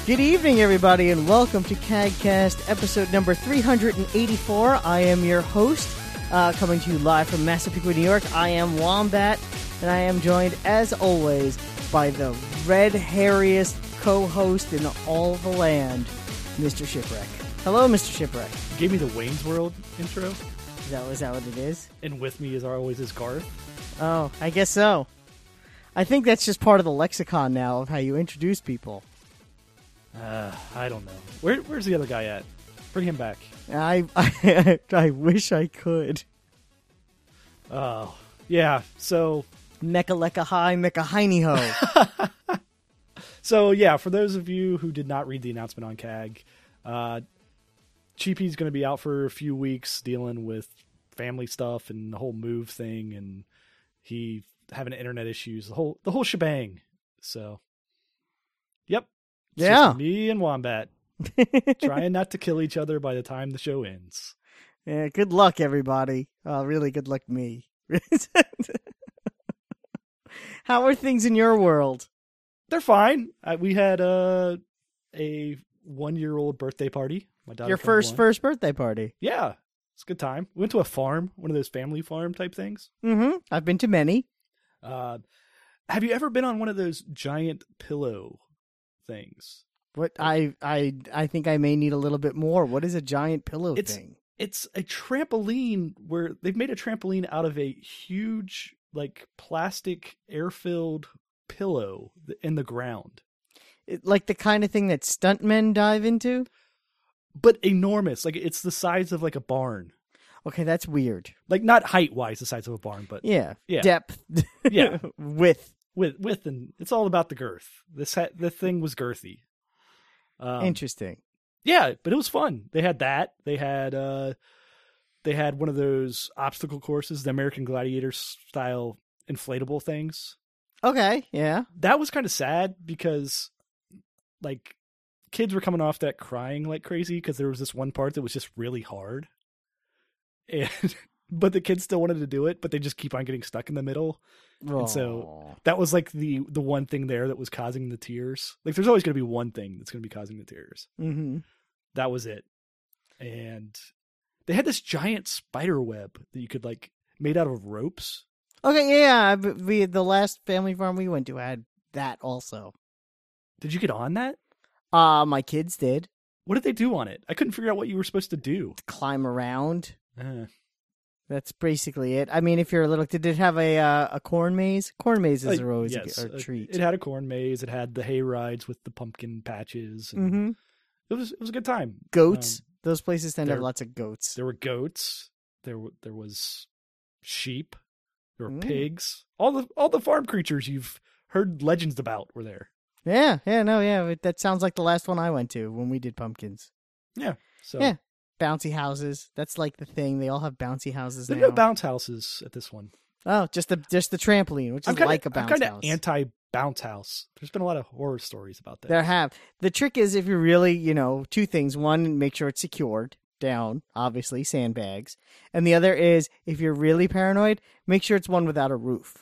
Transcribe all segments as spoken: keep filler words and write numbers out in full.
Good evening, everybody, and welcome to CAGcast, episode number three hundred eighty-four. I am your host, uh, coming to you live from Massapequa, New York. I am Wombat, and I am joined, as always, by the red hairiest co-host in all the land, Mister Shipwreck. Hello, Mister Shipwreck. You gave me the Wayne's World intro. Is that, is that what it is? And with me, as always, is Garth. Oh, I guess so. I think that's just part of the lexicon now of how you introduce people. Uh, I don't know. Where, where's the other guy at? Bring him back. I I, I wish I could. Oh, yeah. So, Mecca lecca hi, mecca hiney ho. so yeah. For those of you who did not read the announcement on C A G, uh, Cheapy's going to be out for a few weeks dealing with family stuff and the whole move thing, and he having internet issues, the whole the whole shebang. So, yep. It's yeah, just me and Wombat trying not to kill each other by the time the show ends. Yeah, good luck, everybody. Oh, really good luck, me. How are things in your world? They're fine. I, we had uh, a one-year-old birthday party. My daughter Your first one. first birthday party. Yeah, it's a good time. We went to a farm, one of those family farm type things. Mm-hmm. I've been to many. Uh, have you ever been on one of those giant pillow things? What I I I think I may need a little bit more. What is a giant pillow it's, thing? It's a trampoline where they've made a trampoline out of a huge, like, plastic air-filled pillow in the ground. It, like the kind of thing that stuntmen dive into? But enormous. Like, it's the size of, like, a barn. Okay, that's weird. Like, not height-wise the size of a barn, but... Yeah. yeah. Depth. Yeah. Width. With, with, and it's all about the girth. This ha- the thing was girthy. Um, Interesting. Yeah, but it was fun. They had that. They had, uh, they had one of those obstacle courses, the American Gladiator style inflatable things. Okay, yeah. That was kind of sad because, like, kids were coming off that crying like crazy because there was this one part that was just really hard. And but the kids still wanted to do it, but they just keep on getting stuck in the middle. Aww. And so that was like the the one thing there that was causing the tears. Like, there's always going to be one thing that's going to be causing the tears. Mm-hmm. That was it. And they had this giant spider web that you could, like, made out of ropes. Okay, yeah, we the last family farm we went to had that also. Did you get on that? Uh, my kids did. What did they do on it? I couldn't figure out what you were supposed to do. Climb around. Uh, That's basically it. I mean, if you're a little, did it have a uh, a corn maze? Corn mazes uh, are always yes, a, a treat. It had a corn maze. It had the hay rides with the pumpkin patches. And Mm-hmm. It was it was a good time. Goats. Um, Those places tend to have there- lots of goats. there were goats. There w- there was sheep. There were Mm. pigs. All the all the farm creatures you've heard legends about were there. Yeah, yeah, no, yeah. That sounds like the last one I went to when we did pumpkins. Yeah. So Yeah. Bouncy houses. That's like the thing. They all have bouncy houses there are now. no bounce houses at this one. Oh, just the just the trampoline, which is I'm kinda, like a bounce I'm kinda house. anti bounce house. There's been a lot of horror stories about that. There have. The trick is if you're really, you know, two things. One, make sure it's secured down, obviously, sandbags. And the other is, if you're really paranoid, make sure it's one without a roof.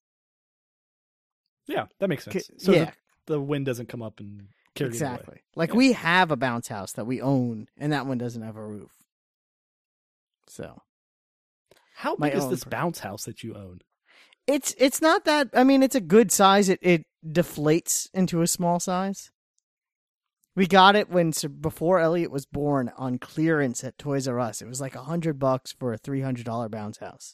Yeah, that makes sense. C- So yeah. that the wind doesn't come up and carry it away. Exactly. Like, Yeah. we have a bounce house that we own, and that one doesn't have a roof. So, How My big is own this per- bounce house that you own? it's it's not that, I mean, it's a good size. It it deflates into a small size. We got it when before Elliot was born on clearance at Toys R Us. It was like a hundred bucks for a three hundred dollar bounce house,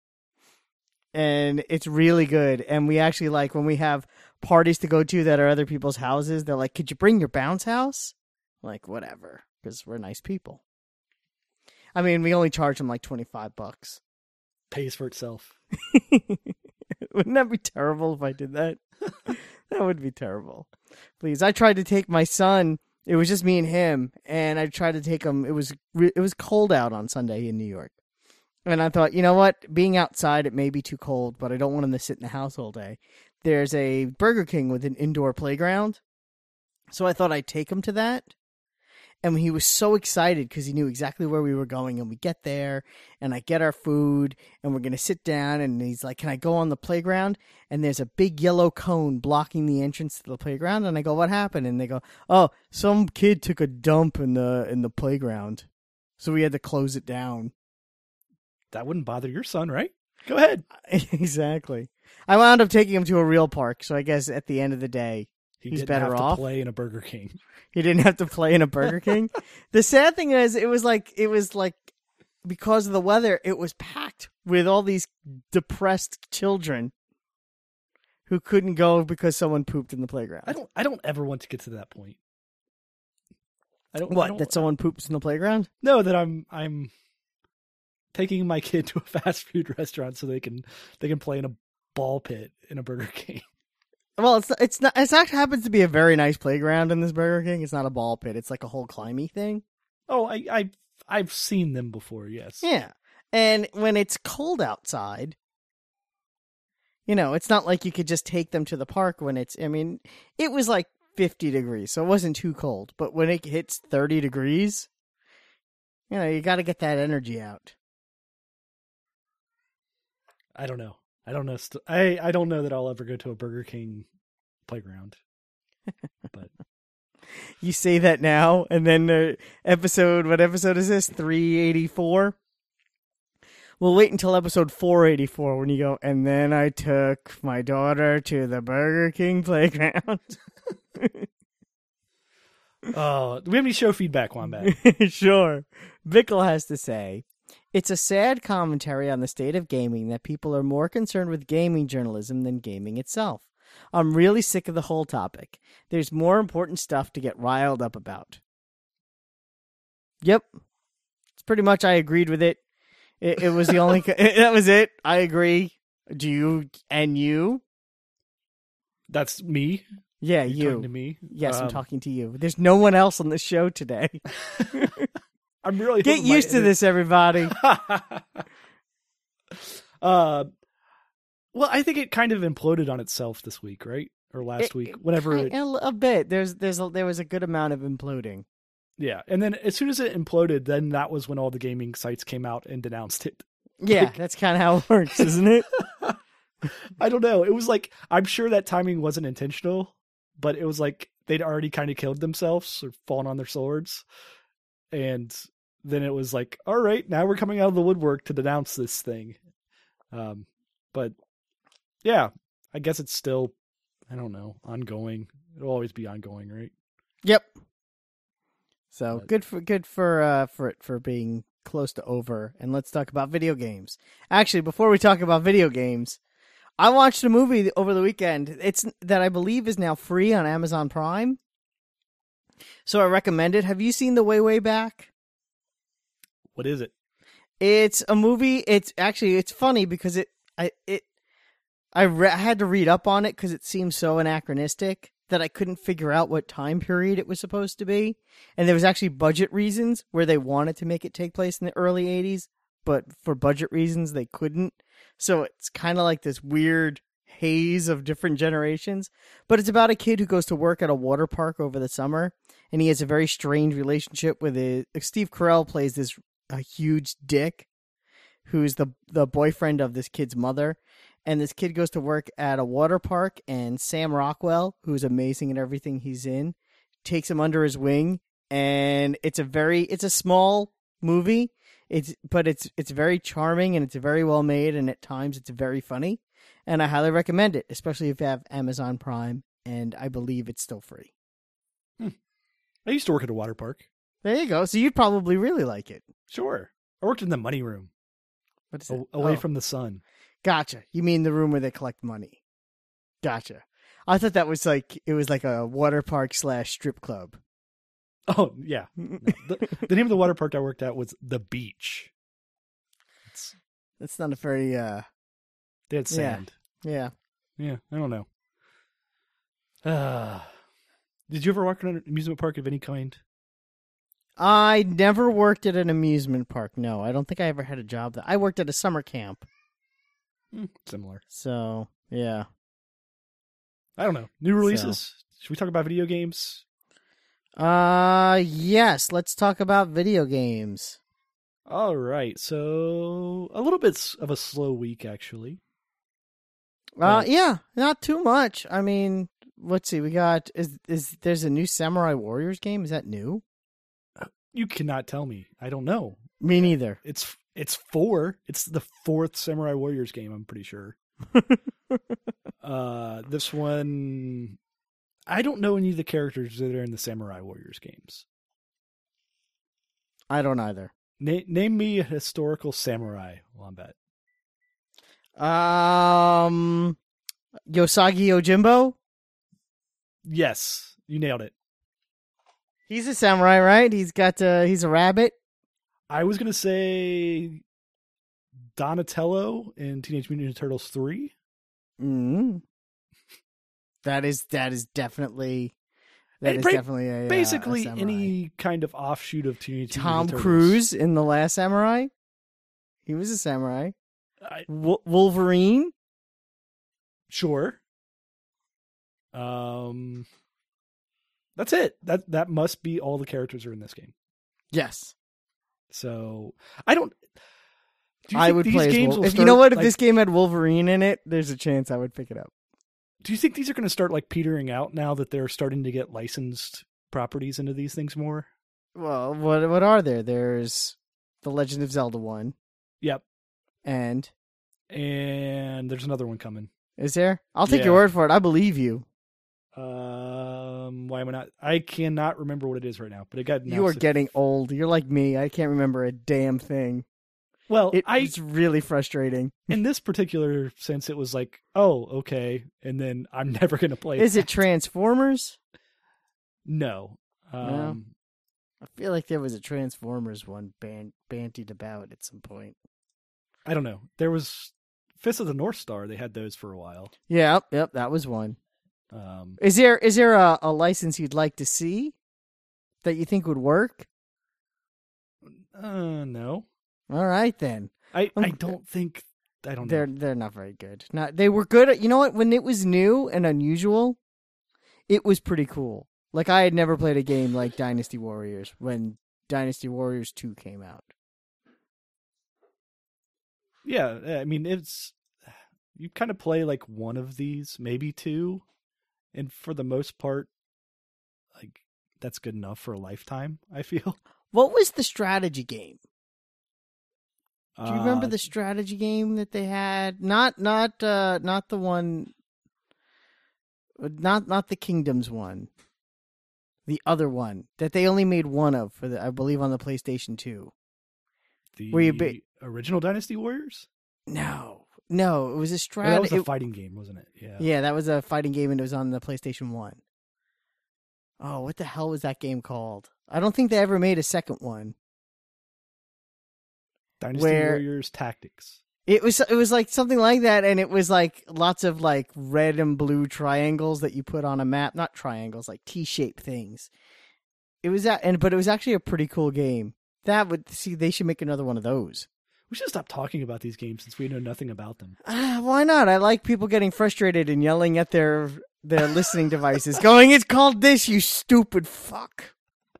and it's really good. And we actually, like, when we have parties to go to that are other people's houses, they're like, "Could you bring your bounce house?" I'm like, whatever, because we're nice people. I mean, we only charge them like twenty five bucks. Pays for itself. Wouldn't that be terrible if I did that? That would be terrible. Please, I tried to take my son. It was just me and him, and I tried to take him. It was re- it was cold out on Sunday in New York, and I thought, you know what? Being outside, it may be too cold, but I don't want him to sit in the house all day. There's a Burger King with an indoor playground, so I thought I'd take him to that. And he was so excited because he knew exactly where we were going. And we get there, and I get our food, and we're going to sit down. And he's like, can I go on the playground? And there's a big yellow cone blocking the entrance to the playground. And I go, what happened? And they go, oh, some kid took a dump in the in the playground. So we had to close it down. That wouldn't bother your son, right? Go ahead. Exactly. I wound up taking him to a real park. So I guess at the end of the day, He he's didn't better have off. to play in a Burger King. He didn't have to play in a Burger King. The sad thing is, it was like it was like because of the weather, it was packed with all these depressed children who couldn't go because someone pooped in the playground. I don't. I don't ever want to get to that point. I don't. What? I don't, That someone poops in the playground? No, that I'm. I'm taking my kid to a fast food restaurant so they can they can play in a ball pit in a Burger King. Well, it's it's not. It's not happens to be a very nice playground in this Burger King. It's not a ball pit. It's like a whole climby thing. Oh, I I I've seen them before. Yes. Yeah, and when it's cold outside, you know, it's not like you could just take them to the park when it's. I mean, it was like fifty degrees, so it wasn't too cold. But when it hits thirty degrees, you know, you got to get that energy out. I don't know. I don't know. St- I I don't know that I'll ever go to a Burger King playground. But You say that now, and then the episode. What episode is this? three eighty-four. We'll wait until episode four eighty-four when you go. And then I took my daughter to the Burger King playground. uh, do we have any show feedback, Wombat? Sure. Bickle has to say, it's a sad commentary on the state of gaming that people are more concerned with gaming journalism than gaming itself. I'm really sick of the whole topic. There's more important stuff to get riled up about. Yep. It's pretty much, I agreed with it. It, it was the only, that was it. I agree. Do you, and you? That's me. Yeah, You're you. talking to me. Yes, Um, I'm talking to you. There's no one else on the show today. I'm really Get hoping my used to inter- this, everybody. uh, well, I think it kind of imploded on itself this week, right? Or last It- week, whenever. It, a, a bit. There's, there's, a, there was a good amount of imploding. yeah, and then as soon as it imploded, then that was when all the gaming sites came out and denounced it. Yeah, Like- that's kind of how it works, isn't it? I don't know. It was like, I'm sure that timing wasn't intentional, but it was like they'd already kind of killed themselves or fallen on their swords. And then it was like, all right, now we're coming out of the woodwork to denounce this thing. Um, but yeah, I guess it's still, I don't know, ongoing. It'll always be ongoing, right? Yep. So But- good for good for uh, for it for being close to over. And let's talk about video games. Actually, before we talk about video games, I watched a movie over the weekend. It's that I believe is now free on Amazon Prime. So I recommend it. Have you seen The Way Way Back? What is it? It's a movie. It's actually it's funny because it I it I, re- I had to read up on it because it seems so anachronistic that I couldn't figure out what time period it was supposed to be. And there was actually budget reasons where they wanted to make it take place in the early eighties, but for budget reasons they couldn't. So it's kind of like this weird haze of different generations. But it's about a kid who goes to work at a water park over the summer, and he has a very strange relationship with it. Steve Carell plays this a huge dick who's the the boyfriend of this kid's mother. And this kid goes to work at a water park, and Sam Rockwell, who's amazing in everything he's in, takes him under his wing. And it's a very, it's a small movie. It's, but it's, it's very charming and it's very well made. And at times it's very funny. And I highly recommend it, especially if you have Amazon Prime. And I believe it's still free. Hmm. I used to work at a water park. There you go. So you'd probably really like it. Sure. I worked in the money room, What is a- it? away Oh. from the sun. Gotcha. You mean the room where they collect money? Gotcha. I thought that was like it was like a water park slash strip club. Oh, yeah. No, the, the name of the water park I worked at was The Beach. It's, That's not a very uh they had Yeah. sand. yeah. Yeah, I don't know. Uh, did you ever work in an amusement park of any kind? I never worked at an amusement park. No, I don't think I ever had a job that I worked at a summer camp. Hmm, similar. So, yeah. I don't know. New releases? Should we talk about video games? Uh, yes. Let's talk about video games. All right, so a little bit s- of a slow week, actually. Uh, But- yeah, not too much. I mean, let's see. We got is is there's a new Samurai Warriors game? Is that new? You cannot tell me. I don't know. Me neither. It's it's four. It's the fourth Samurai Warriors game, I'm pretty sure. uh, this one, I don't know any of the characters that are in the Samurai Warriors games. I don't either. Na- name me a historical samurai, Wombat. Um, Yosagi Yojimbo. Yes, you nailed it. He's a samurai, right? He's got uh, he's a rabbit. I was gonna say Donatello in Teenage Mutant Ninja Turtles three. Mm. That is that is definitely that Hey, is pra- definitely a, uh, Basically, a samurai. any kind of offshoot of Teenage Mutant Tom Ninja Turtles. Cruise in The Last Samurai. He was a samurai. I, W- Wolverine. Sure. Um, that's it. That that must be all the characters are in this game. Yes, So I don't. Do you I think would these play as games Wolverine. will If you know start, what, if like- this game had Wolverine in it, there's a chance I would pick it up. Do you think these are going to start like petering out now that they're starting to get licensed properties into these things more? Well, what what are there? There's the Legend of Zelda one, Yep. and And there's another one coming. is there? I'll take Yeah. your word for it. I believe you. Um, why am I not? I cannot remember what it is right now, but it got. You are announced a- getting old. You're like me. I can't remember a damn thing. well. It, I it's really frustrating. in this particular sense, it was like, oh, okay, and then I'm never going to play. Is it that. Transformers? No. No. Um, I feel like there was a Transformers one ban- bantied about at some point. I don't know. There was Fist of the North Star. They had those for a while. Yep, yep, that was one. Um, Is there is there a, a license you'd like to see that you think would work? uh, no, All right then. I, I Um, don't think. I don't They're know. they're not very good. Not they were good at, you know what, when it was new and unusual, it was pretty cool. Like I had never played a game like Dynasty Warriors when Dynasty Warriors two came out. Yeah, I mean, it's you kind of play like one of these, maybe two, and for the most part, like that's good enough for a lifetime. I feel. What was the strategy game? Do you remember Uh, the strategy game that they had? Not not uh not the one not not the Kingdoms one. The other one that they only made one of for the I believe on the PlayStation two. the were you ba- original Dynasty Warriors? No. No, it was a Or strategy. that was a fighting game, wasn't it? Yeah. Yeah, that was a fighting game and it was on the PlayStation one. Oh, what the hell was that game called? I don't think they ever made a second one. Dynasty where- Warriors Tactics. It was it was like something like that, and it was like lots of like red and blue triangles that you put on a map. Not triangles, like T-shaped things. It was that, and but it was actually a pretty cool game. That would see they should make another one of those. We should stop talking about these games since we know nothing about them. Ah, why not? I like people getting frustrated and yelling at their their listening devices, going, "It's called this, you stupid fuck."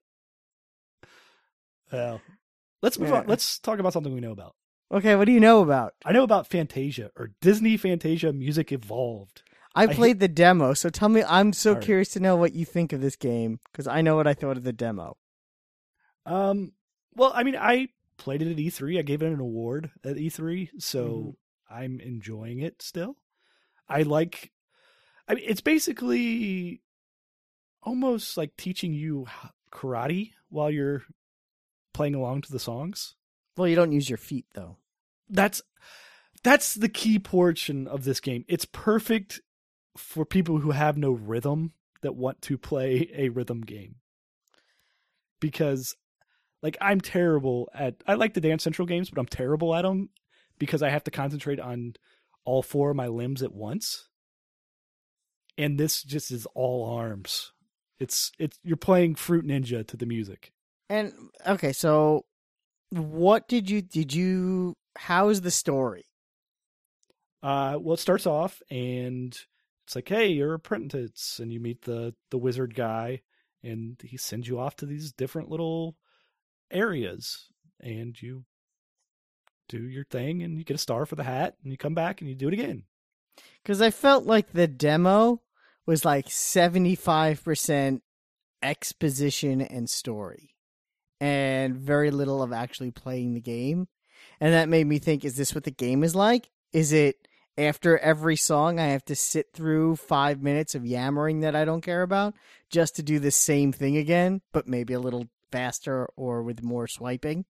Well, let's move Yeah. on. Let's talk about something we know about. Okay, what do you know about? I know about Fantasia or Disney Fantasia Music Evolved. I I played the demo, so tell me. I'm so All right. curious to know what you think of this game because I know what I thought of the demo. Um, well, I mean, I played it at E three. I gave it an award at E three, so Mhm. I'm enjoying it still. I like. I mean, it's basically almost like teaching you h- karate while you're playing along to the songs. Well, you don't use your feet though. That's that's the key portion of this game. It's perfect for people who have no rhythm that want to play a rhythm game. Because like I'm terrible at I like the Dance Central games, but I'm terrible at them because I have to concentrate on all four of my limbs at once. And this just is all arms. It's it's you're playing Fruit Ninja to the music. And okay, so what did you did you? How is the story? Uh, well, it starts off and it's like, hey, you're apprentice, and you meet the the wizard guy, and he sends you off to these different little areas, and you do your thing, and you get a star for the hat, and you come back and you do it again. Because I felt like the demo was like seventy-five percent exposition and story, and very little of actually playing the game. And that made me think, is this what the game is like? Is it after every song I have to sit through five minutes of yammering that I don't care about just to do the same thing again, but maybe a little faster or with more swiping?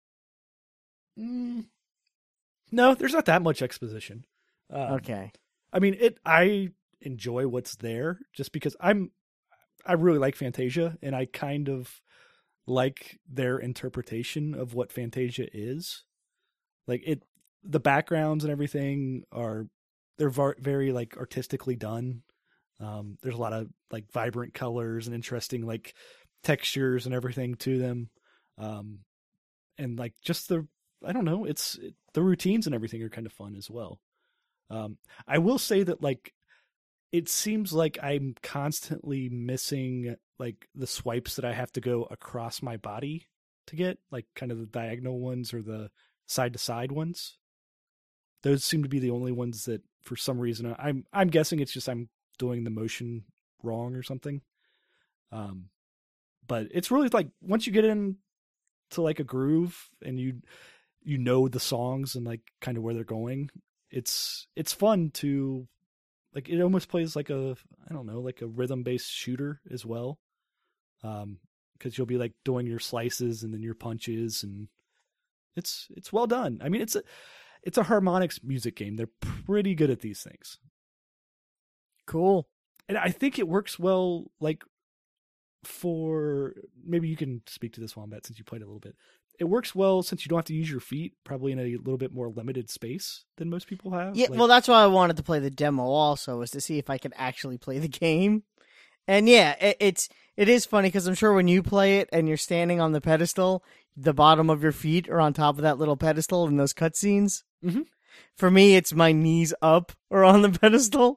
Mm. No, there's not that much exposition. Um, Okay. I mean, it. I enjoy what's there just because I'm. I really like Fantasia, and I kind of like their interpretation of what Fantasia is. Like it, the backgrounds and everything are they're var- very like artistically done. Um, there's a lot of like vibrant colors and interesting like textures and everything to them, um, and like just the I don't know, it's it, the routines and everything are kind of fun as well. Um, I will say that like it seems like I'm constantly missing like the swipes that I have to go across my body to get, like kind of the diagonal ones or the side to side ones. Those seem to be the only ones that for some reason I'm I'm guessing it's just I'm doing the motion wrong or something. Um, but it's really like once you get in to like a groove and you you know the songs and like kind of where they're going, it's it's fun to like it almost plays like a I don't know, like a rhythm based shooter as well. Um, because you'll be like doing your slices and then your punches, and it's it's well done. I mean, it's a it's a harmonics music game. They're pretty good at these things. Cool. And I think it works well, like for maybe you can speak to this, Wombat, since you played a little bit. It works well since you don't have to use your feet, probably in a little bit more limited space than most people have. Yeah, like, well, that's why I wanted to play the demo also, was to see if I could actually play the game. And yeah, it, it's it is funny because I'm sure when you play it and you're standing on the pedestal, the bottom of your feet are on top of that little pedestal in those cutscenes. Mm-hmm. For me, it's my knees up or on the pedestal.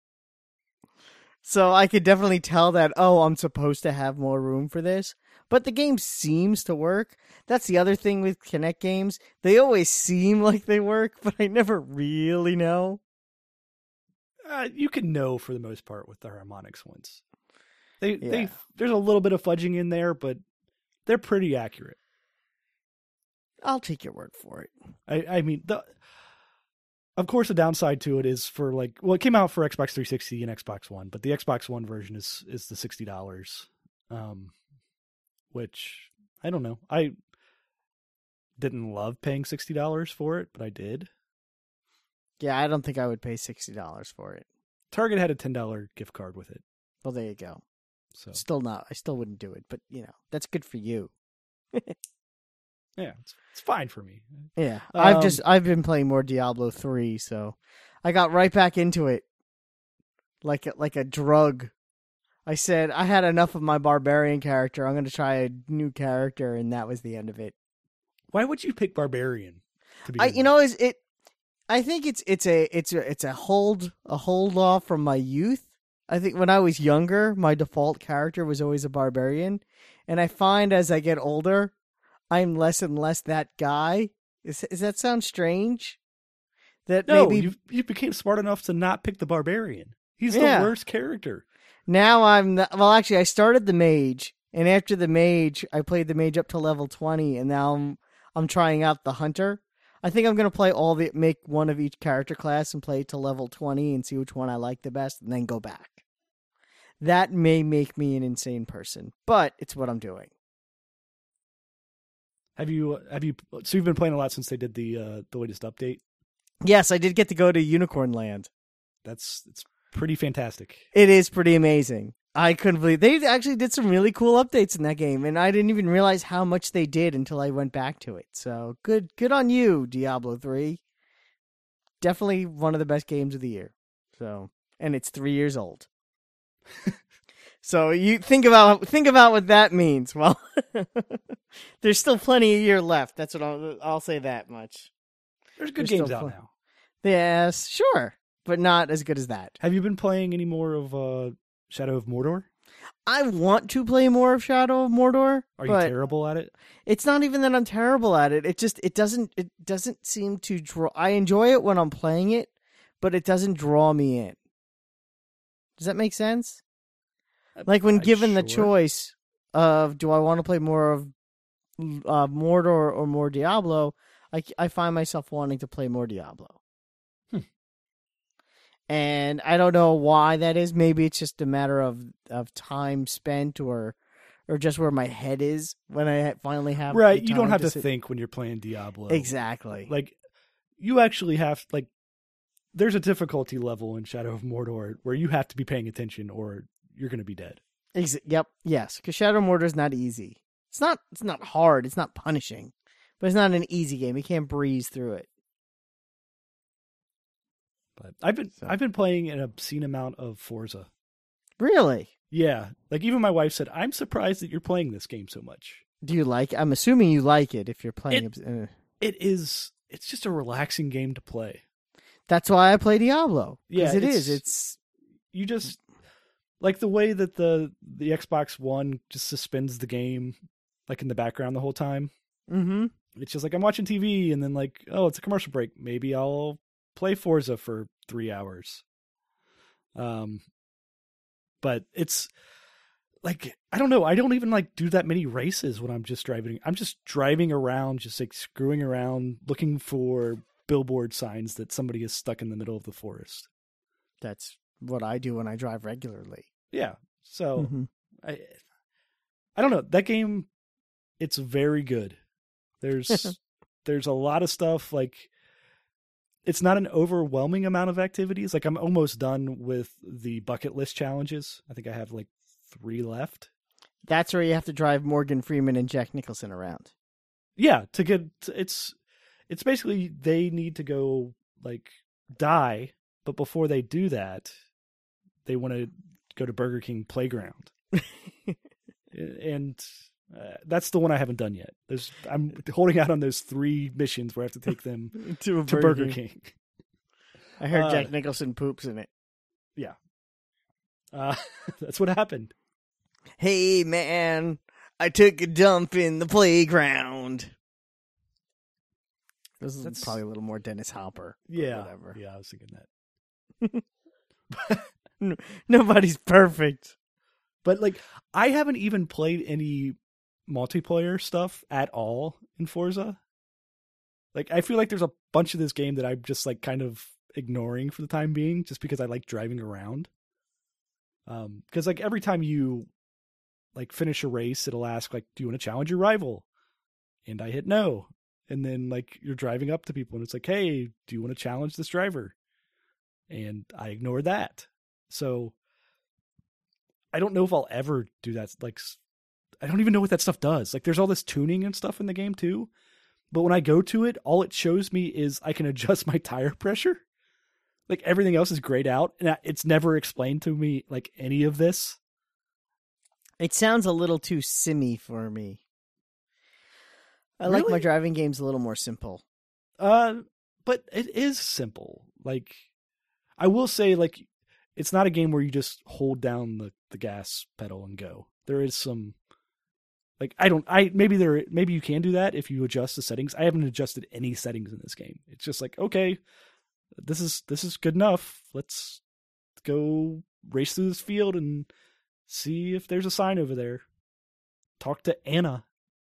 So I could definitely tell that, oh, I'm supposed to have more room for this. But the game seems to work. That's the other thing with Kinect games. They always seem like they work, but I never really know. Uh, you can know for the most part with the harmonics ones. They Yeah. they there's a little bit of fudging in there, but they're pretty accurate. I'll take your word for it. I, I mean, the of course the downside to it is for like, well, it came out for Xbox three sixty and Xbox One, but the Xbox One version is is the sixty dollars, um, which I don't know. I didn't love paying sixty dollars for it, but I did. Yeah, I don't think I would pay sixty dollars for it. Target had a ten dollars gift card with it. Well, there you go. So Still not. I still wouldn't do it, but, you know, that's good for you. yeah, it's, it's fine for me. Yeah, Um, I've just I've been playing more Diablo three, so I got right back into it, like a, like a drug. I said I had enough of my barbarian character. I'm going to try a new character, and that was the end of it. Why would you pick Barbarian? To I begin you with? know is it? I think it's it's a it's a it's a hold a hold off from my youth. I think when I was younger, my default character was always a barbarian, and I find as I get older, I'm less and less that guy. Is does that sound strange? That No, maybe you you became smart enough to not pick the Barbarian. He's Yeah. the worst character. now I'm not, well. Actually, I started the mage, and after the mage, I played the mage up to level twenty, and now I'm I'm trying out the hunter. I think I'm gonna play all the make one of each character class and play to level twenty and see which one I like the best, and then go back. That may make me an insane person, but it's what I'm doing. Have you have you so you've been playing a lot since they did the uh, the latest update? Yes, I did get to go to Unicorn Land. That's it's pretty fantastic. It is pretty amazing. I couldn't believe they actually did some really cool updates in that game, and I didn't even realize how much they did until I went back to it. So good, good on you, Diablo three. Definitely one of the best games of the year. So, and it's three years old. So you think about think about what that means. Well, there's still plenty of year left. That's what I'll I'll say that much. There's good There's games still out pl- now. Yes, sure, but not as good as that. Have you been playing any more of uh, Shadow of Mordor? I want to play more of Shadow of Mordor. Are you but terrible at it? It's not even that I'm terrible at it. It just it doesn't it doesn't seem to draw. I enjoy it when I'm playing it, but it doesn't draw me in. Does that make sense? Like when Uh, given the sure. choice of do I want to play more of uh, Mordor or more Diablo, I, I find myself wanting to play more Diablo. Hmm. And I don't know why that is. Maybe it's just a matter of, of time spent or or just where my head is when I finally have Right, the you don't time have to sit- think when you're playing Diablo. Exactly. Like, you actually have, like, there's a difficulty level in Shadow of Mordor where you have to be paying attention or you're going to be dead. Ex- yep. Yes. Because Shadow of Mordor is not easy. It's not. It's not hard. It's not punishing, but it's not an easy game. You can't breeze through it. But I've been So. I've been playing an obscene amount of Forza. Really? Yeah, like even my wife said, "I'm surprised that you're playing this game so much." Do you like? I'm assuming you like it if you're playing. It- uh, It is. It's just a relaxing game to play. That's why I play Diablo. Yeah, Because it it's- is. It's You just like the way that the the Xbox One just suspends the game, like in the background the whole time. mm-hmm. It's just like I'm watching T V, and then like, oh, it's a commercial break. Maybe I'll play Forza for three hours. Um, but it's like I don't know. I don't even like do that many races when I'm just driving. I'm just driving around, just like screwing around, looking for billboard signs that somebody is stuck in the middle of the forest. That's what I do when I drive regularly. Yeah. So Mhm. I, I don't know that game. It's very good. There's there's a lot of stuff like. It's not an overwhelming amount of activities. Like I'm almost done with the bucket list challenges. I think I have like three left. That's where you have to drive Morgan Freeman and Jack Nicholson around. Yeah, to get it's it's basically they need to go like die, but before they do that, they want to go to Burger King Playground. and uh, that's the one I haven't done yet. There's I'm holding out on those three missions where I have to take them to a to Burger King. I heard Uh, Jack Nicholson poops in it. Uh, that's what happened. Hey, man, I took a dump in the playground. This is That's- probably a little more Dennis Hopper. but Yeah, Whatever. yeah, I was thinking that. Nobody's perfect. But like, I haven't even played any multiplayer stuff at all in Forza. Like, I feel like there's a bunch of this game that I'm just like kind of ignoring for the time being, just because I like driving around. Um, because like every time you like finish a race, it'll ask like, "Do you want to challenge your rival?" And I hit no. And then like you're driving up to people, and it's like, "Hey, do you want to challenge this driver?" And I ignored that. So I don't know if I'll ever do that. Like, I don't even know what that stuff does. Like, there's all this tuning and stuff in the game too. But when I go to it, all it shows me is I can adjust my tire pressure. Like, everything else is grayed out, and it's never explained to me like any of this. It sounds a little too simmy for me. I like my Really? driving games a little more simple. Uh, but it is simple. Like, I will say, like, it's not a game where you just hold down the, the gas pedal and go. There is some, like, I don't, I maybe there, maybe you can do that if you adjust the settings. I haven't adjusted any settings in this game. It's just like, okay, this is this is good enough. Let's go race through this field and see if there's a sign over there. Talk to Anna.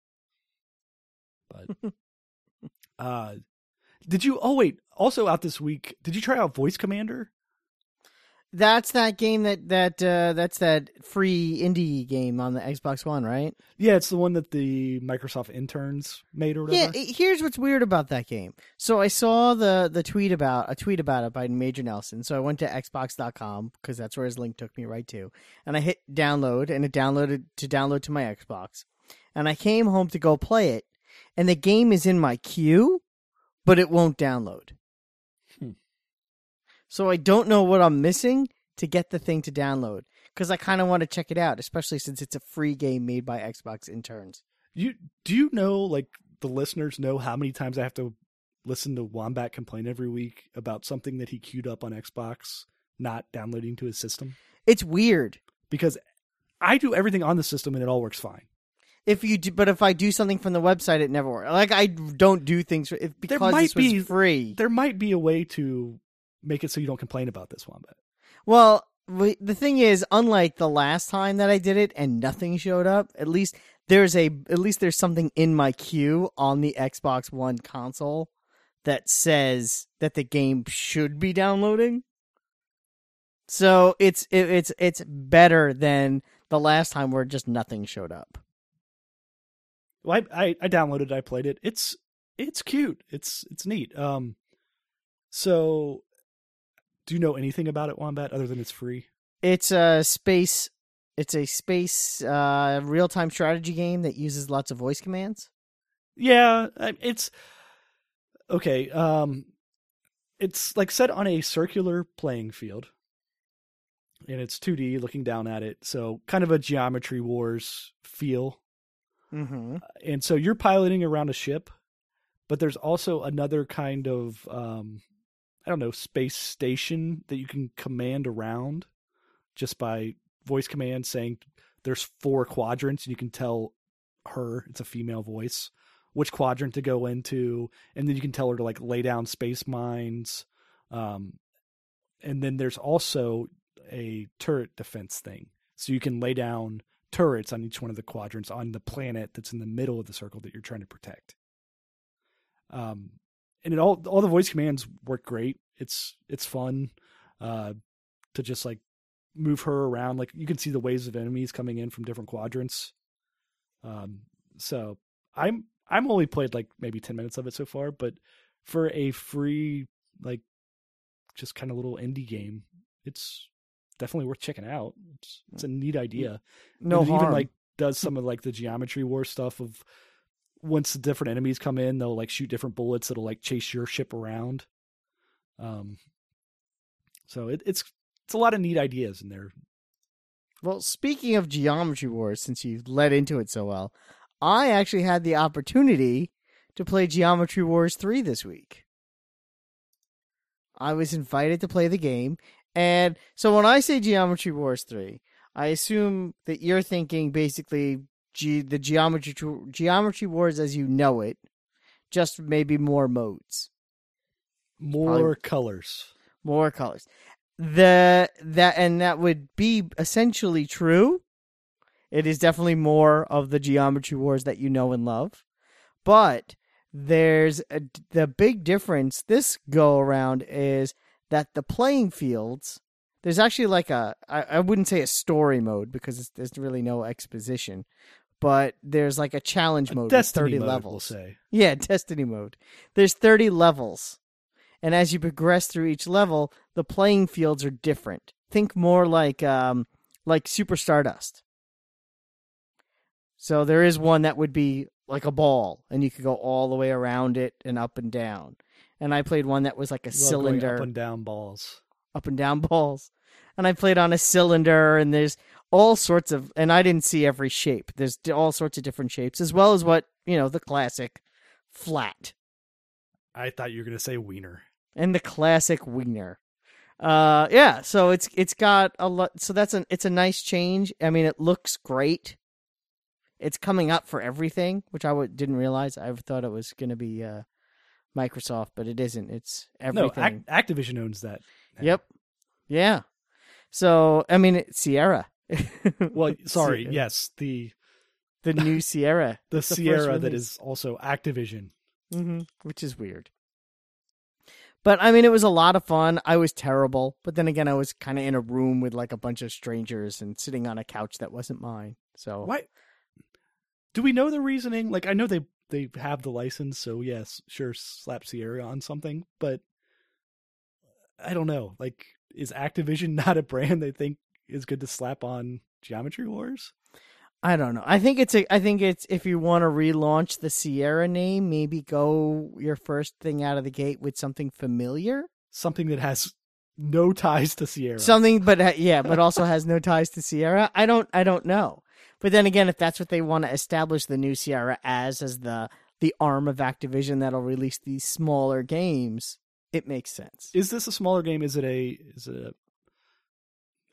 But uh did you oh wait, also out this week, did you try out Voice Commander? That's that game that that uh, that's that free indie game on the Xbox One, right? Yeah, it's the one that the Microsoft interns made or Yeah. whatever. it- Here's what's weird about that game. So I saw the the tweet about a tweet about it by Major Nelson. So I went to Xbox dot com because that's where his link took me right to, and I hit download, and it downloaded to download to my Xbox, and I came home to go play it, and the game is in my queue, but it won't download. Hmm. So I don't know what I'm missing to get the thing to download because I kind of want to check it out, especially since it's a free game made by Xbox interns. You do you know, like, the listeners know how many times I have to listen to Wombat complain every week about something that he queued up on Xbox not downloading to his system? It's weird. Because I do everything on the system and it all works fine. If you do, but if I do something from the website, it never works. Like I don't do things if, because there might this was be, free. There might be a way to make it so you don't complain about this, Wombat. Well, the thing is, unlike the last time that I did it and nothing showed up, at least there's a at least there's something in my queue on the Xbox One console that says that the game should be downloading. So it's it, it's it's better than the last time where just nothing showed up. Well, I, I I downloaded it, I played it. It's it's cute. It's it's neat. Um, so do you know anything about it, Wombat, other than it's free? It's a space. It's a space uh, real-time strategy game that uses lots of voice commands. Yeah, it's okay. Um, it's like set on a circular playing field, and it's two D, looking down at it. So kind of a Geometry Wars feel. Mm-hmm. And so you're piloting around a ship, but there's also another kind of um, I don't know, space station that you can command around just by voice command saying there's four quadrants, and you can tell her, it's a female voice, which quadrant to go into, and then you can tell her to like lay down space mines. Um, and then there's also a turret defense thing. So you can lay down turrets on each one of the quadrants on the planet that's in the middle of the circle that you're trying to protect. Um, and it all, all the voice commands work great. It's, it's fun, uh, to just like move her around. Like you can see the waves of enemies coming in from different quadrants. Um, so I'm, I'm only played like maybe ten minutes of it so far, but for a free, like just kind of little indie game, it's definitely worth checking out. It's, it's a neat idea. No and it harm. even like does some of like the Geometry War stuff of once the different enemies come in, they'll like shoot different bullets that'll like chase your ship around. Um, so it, it's, it's a lot of neat ideas in there. Well, speaking of Geometry Wars, since you led into it so well, I actually had the opportunity to play Geometry Wars three this week. I was invited to play the game, and so when I say Geometry Wars three, I assume that you're thinking basically G- the Geometry Geometry Wars as you know it, just maybe more modes. More Probably colors. More colors. The that and that would be essentially true. It is definitely more of the Geometry Wars that you know and love. But there's a, the big difference this go around is that the playing fields, there's actually like a, I, I wouldn't say a story mode because it's, there's really no exposition, but there's like a challenge mode a with thirty mode, levels. We'll say. Yeah, Destiny mode. There's thirty levels. And as you progress through each level, the playing fields are different. Think more like um, like Super Stardust. So there is one that would be like a ball, and you could go all the way around it and up and down. And I played one that was like a Love cylinder. going up and down balls. Up and down balls. And I played on a cylinder, and there's all sorts of... And I didn't see every shape. There's all sorts of different shapes, as well as what, you know, the classic flat. I thought you were going to say wiener. And the classic wiener. Uh, yeah, so it's it's got a lot. So that's an it's a nice change. I mean, it looks great. It's coming up for everything, which I w- didn't realize. I thought it was going to be uh, Microsoft, but it isn't. It's everything. No, Ac- Activision owns that. now. Yep. Yeah. So I mean, it, Sierra. Well, sorry. Sierra. Yes, the The new Sierra. the, the first Sierra that release. is also Activision. Mm-hmm. Which is weird. But, I mean, it was a lot of fun. I was terrible. But then again, I was kind of in a room with, like, a bunch of strangers and sitting on a couch that wasn't mine. So Why? Do we know the reasoning? Like, I know they, they have the license, so yes, sure, slap Sierra on something. But I don't know. Like, is Activision not a brand they think is good to slap on Geometry Wars? I don't know. I think it's a. I think it's if you want to relaunch the Sierra name, maybe go your first thing out of the gate with something familiar, Something that has no ties to Sierra. something, but uh, yeah, but also has no ties to Sierra. I don't. I don't know. But then again, if that's what they want to establish the new Sierra as, as the the arm of Activision that'll release these smaller games, it makes sense. Is this a smaller game? Is it a is it a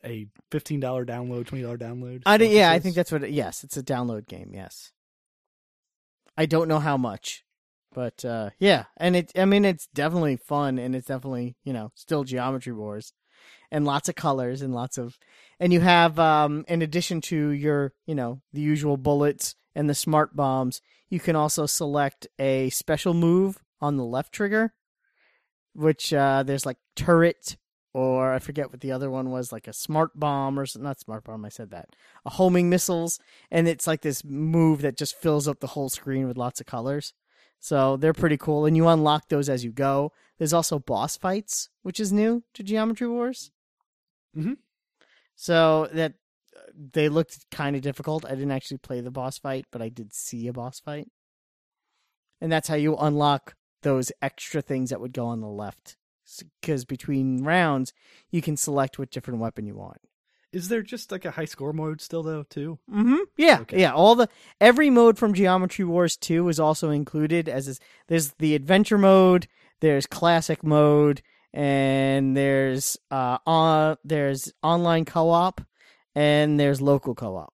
a fifteen dollar download, twenty dollar download. I did, yeah, I says? think that's what. It, yes, it's a download game. Yes, I don't know how much, but uh, yeah, and it. I mean, it's definitely fun, and it's definitely you know still Geometry Wars, and lots of colors and lots of, and you have um, in addition to your you know the usual bullets and the smart bombs, you can also select a special move on the left trigger, which uh, there's like turret. Or I forget what the other one was, like a smart bomb or not smart bomb. I said that a homing missiles, and it's like this move that just fills up the whole screen with lots of colors. So they're pretty cool, and you unlock those as you go. There's also boss fights, which is new to Geometry Wars. Mm-hmm. So that they looked kind of difficult. I didn't actually play the boss fight, but I did see a boss fight, and that's how you unlock those extra things that would go on the left. Because between rounds, you can select what different weapon you want. Is there just like a high score mode still though too? Mm-hmm. Yeah, okay. yeah. All the every mode from Geometry Wars two is also included. As is, there's the adventure mode, there's classic mode, and there's uh on there's online co-op, and there's local co-op.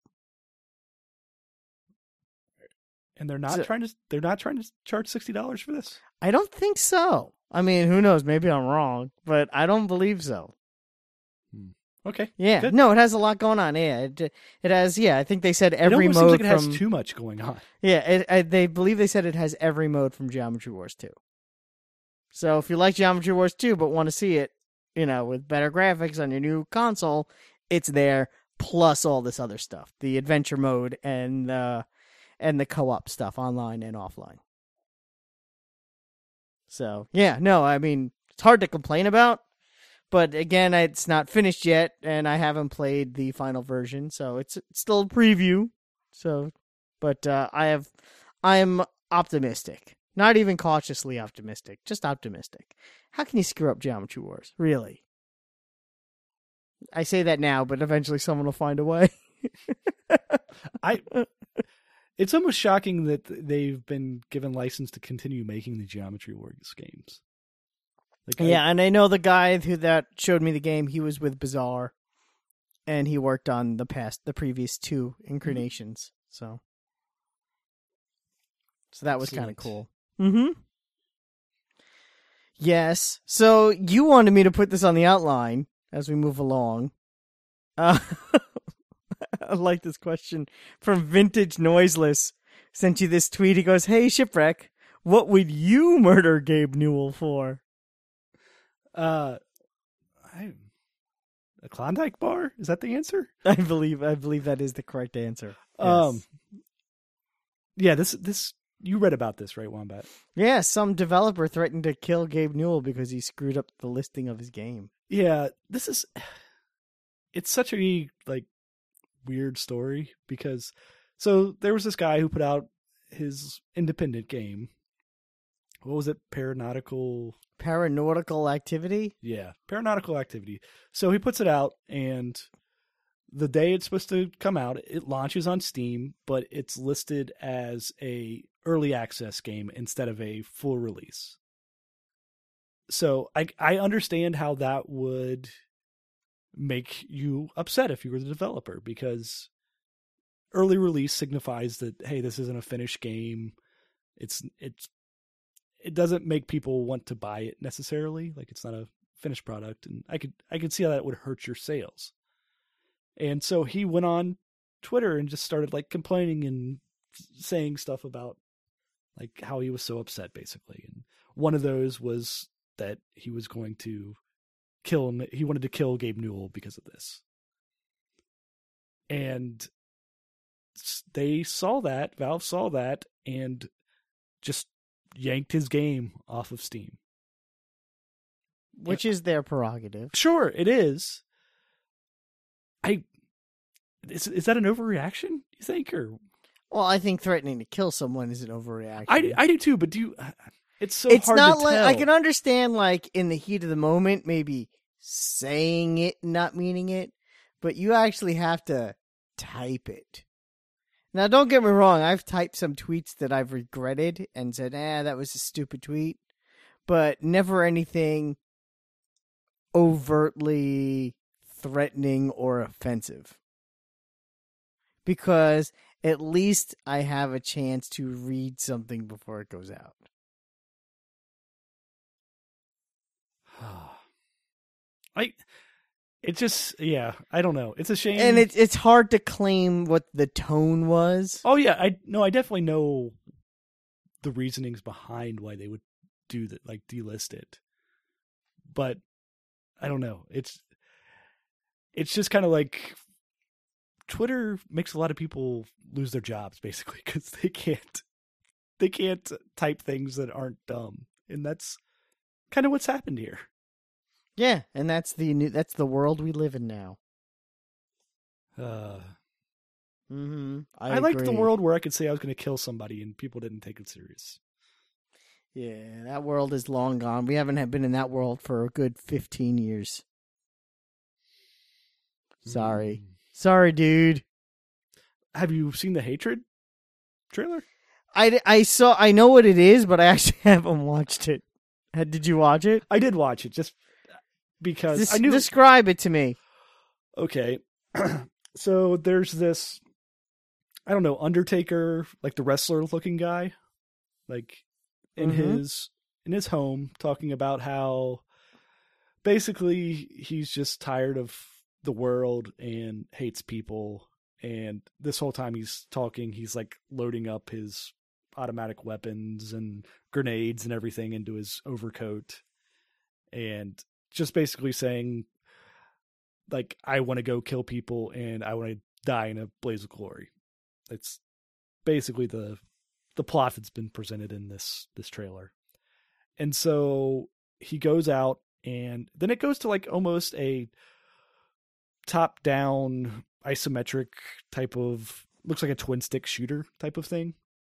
And they're not So, trying to they're not trying to charge sixty dollars for this. I don't think so. I mean, who knows? Maybe I'm wrong, but I don't believe so. Okay. Yeah. Good. No, it has a lot going on. Yeah, it, it has. Yeah, I think they said every it almost mode seems like it from. has too much going on. Yeah, it, I, they believe they said it has every mode from Geometry Wars two. So if you like Geometry Wars two but want to see it, you know, with better graphics on your new console, it's there. Plus all this other stuff, the adventure mode and uh, and the co-op stuff, online and offline. So, yeah, no, I mean, it's hard to complain about, but again, it's not finished yet, and I haven't played the final version, so it's, it's still a preview. So, but uh, I have, I am optimistic, not even cautiously optimistic, just optimistic. How can you screw up Geometry Wars? Really? I say that now, but eventually someone will find a way. I. It's almost shocking that they've been given license to continue making the Geometry Wars games. Like Yeah, I, and I know the guy who that showed me the game. He was with Bizarre, and he worked on the past, the previous two incarnations. So, so that was kind of cool. Mm-hmm. Yes. So you wanted me to put this on the outline as we move along. Uh, I like this question from Vintage Noiseless. Sent you this tweet. He goes, "Hey, Shipwreck, what would you murder Gabe Newell for?" Uh, I, a Klondike bar? Is that the answer? I believe I believe that is the correct answer. Um, Yes. yeah. This this you read about this, right, Wombat? Yeah, some developer threatened to kill Gabe Newell because he screwed up the listing of his game. Yeah, this is. It's such a like weird story because so there was this guy who put out his independent game. What was it? Paranautical. Paranautical Activity? Yeah, Paranautical Activity. So he puts it out, and the day it's supposed to come out, it launches on Steam, but it's listed as a early access game instead of a full release. So I I understand how that would make you upset if you were the developer, because early release signifies that, hey, this isn't a finished game. It's it's it doesn't make people want to buy it necessarily. Like, it's not a finished product, and I could I could see how that would hurt your sales. And so he went on Twitter and just started like complaining and saying stuff about like how he was so upset, basically. And one of those was that he was going to kill him. He wanted to kill Gabe Newell because of this. And they saw that, Valve saw that, and just yanked his game off of Steam. Which is their prerogative. Sure, it is. I is is that an overreaction, you think, or? Well, I think threatening to kill someone is an overreaction. I, I do too, but do you? It's so it's hard not to like tell. I can understand, like, in the heat of the moment, maybe saying it, not meaning it, but you actually have to type it. Now, don't get me wrong. I've typed some tweets that I've regretted and said, "Ah, that was a stupid tweet," but never anything overtly threatening or offensive. Because at least I have a chance to read something before it goes out. I, it just, yeah, I don't know. It's a shame. And it's it's hard to claim what the tone was. Oh yeah, I no, I definitely know the reasonings behind why they would do that, like delist it. But I don't know. It's it's just kind of like Twitter makes a lot of people lose their jobs basically because they can't they can't type things that aren't dumb, and that's kind of what's happened here. Yeah, and that's the new, that's the world we live in now. Uh, mm-hmm. I, I liked the agree. world where I could say I was going to kill somebody and people didn't take it serious. Yeah, that world is long gone. We haven't been in that world for a good fifteen years. Sorry. Mm. Sorry, dude. Have you seen the Hatred trailer? I, I saw, I know what it is, but I actually haven't watched it. Did you watch it? I did watch it just because Des- I knew. Describe it to me. Okay. So there's this, I don't know, Undertaker, like the wrestler looking guy, like in Mm-hmm. his, in his home, talking about how basically he's just tired of the world and hates people. And this whole time he's talking, he's like loading up his automatic weapons and grenades and everything into his overcoat. And just basically saying, like, I want to go kill people and I want to die in a blaze of glory. It's basically the the plot that's been presented in this this trailer. And so he goes out, and then it goes to like almost a top-down isometric type of, looks like a twin stick shooter type of thing.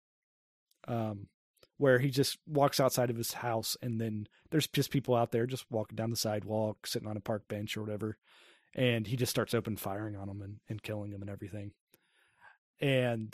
Um, where he just walks outside of his house, and then there's just people out there just walking down the sidewalk, sitting on a park bench or whatever. And he just starts open firing on them and, and killing them and everything. And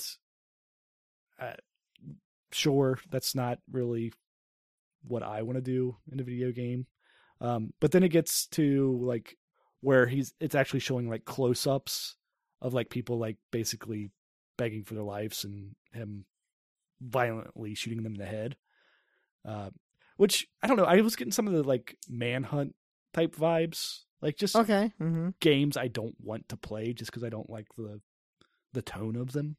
uh, sure, that's not really what I want to do in a video game. Um, but then it gets to like where he's, it's actually showing like close-ups of like people like basically begging for their lives and him violently shooting them in the head. Uh, which, I don't know, I was getting some of the like Manhunt type vibes. Like just Okay. Mm-hmm. games I don't want to play just because I don't like the the tone of them.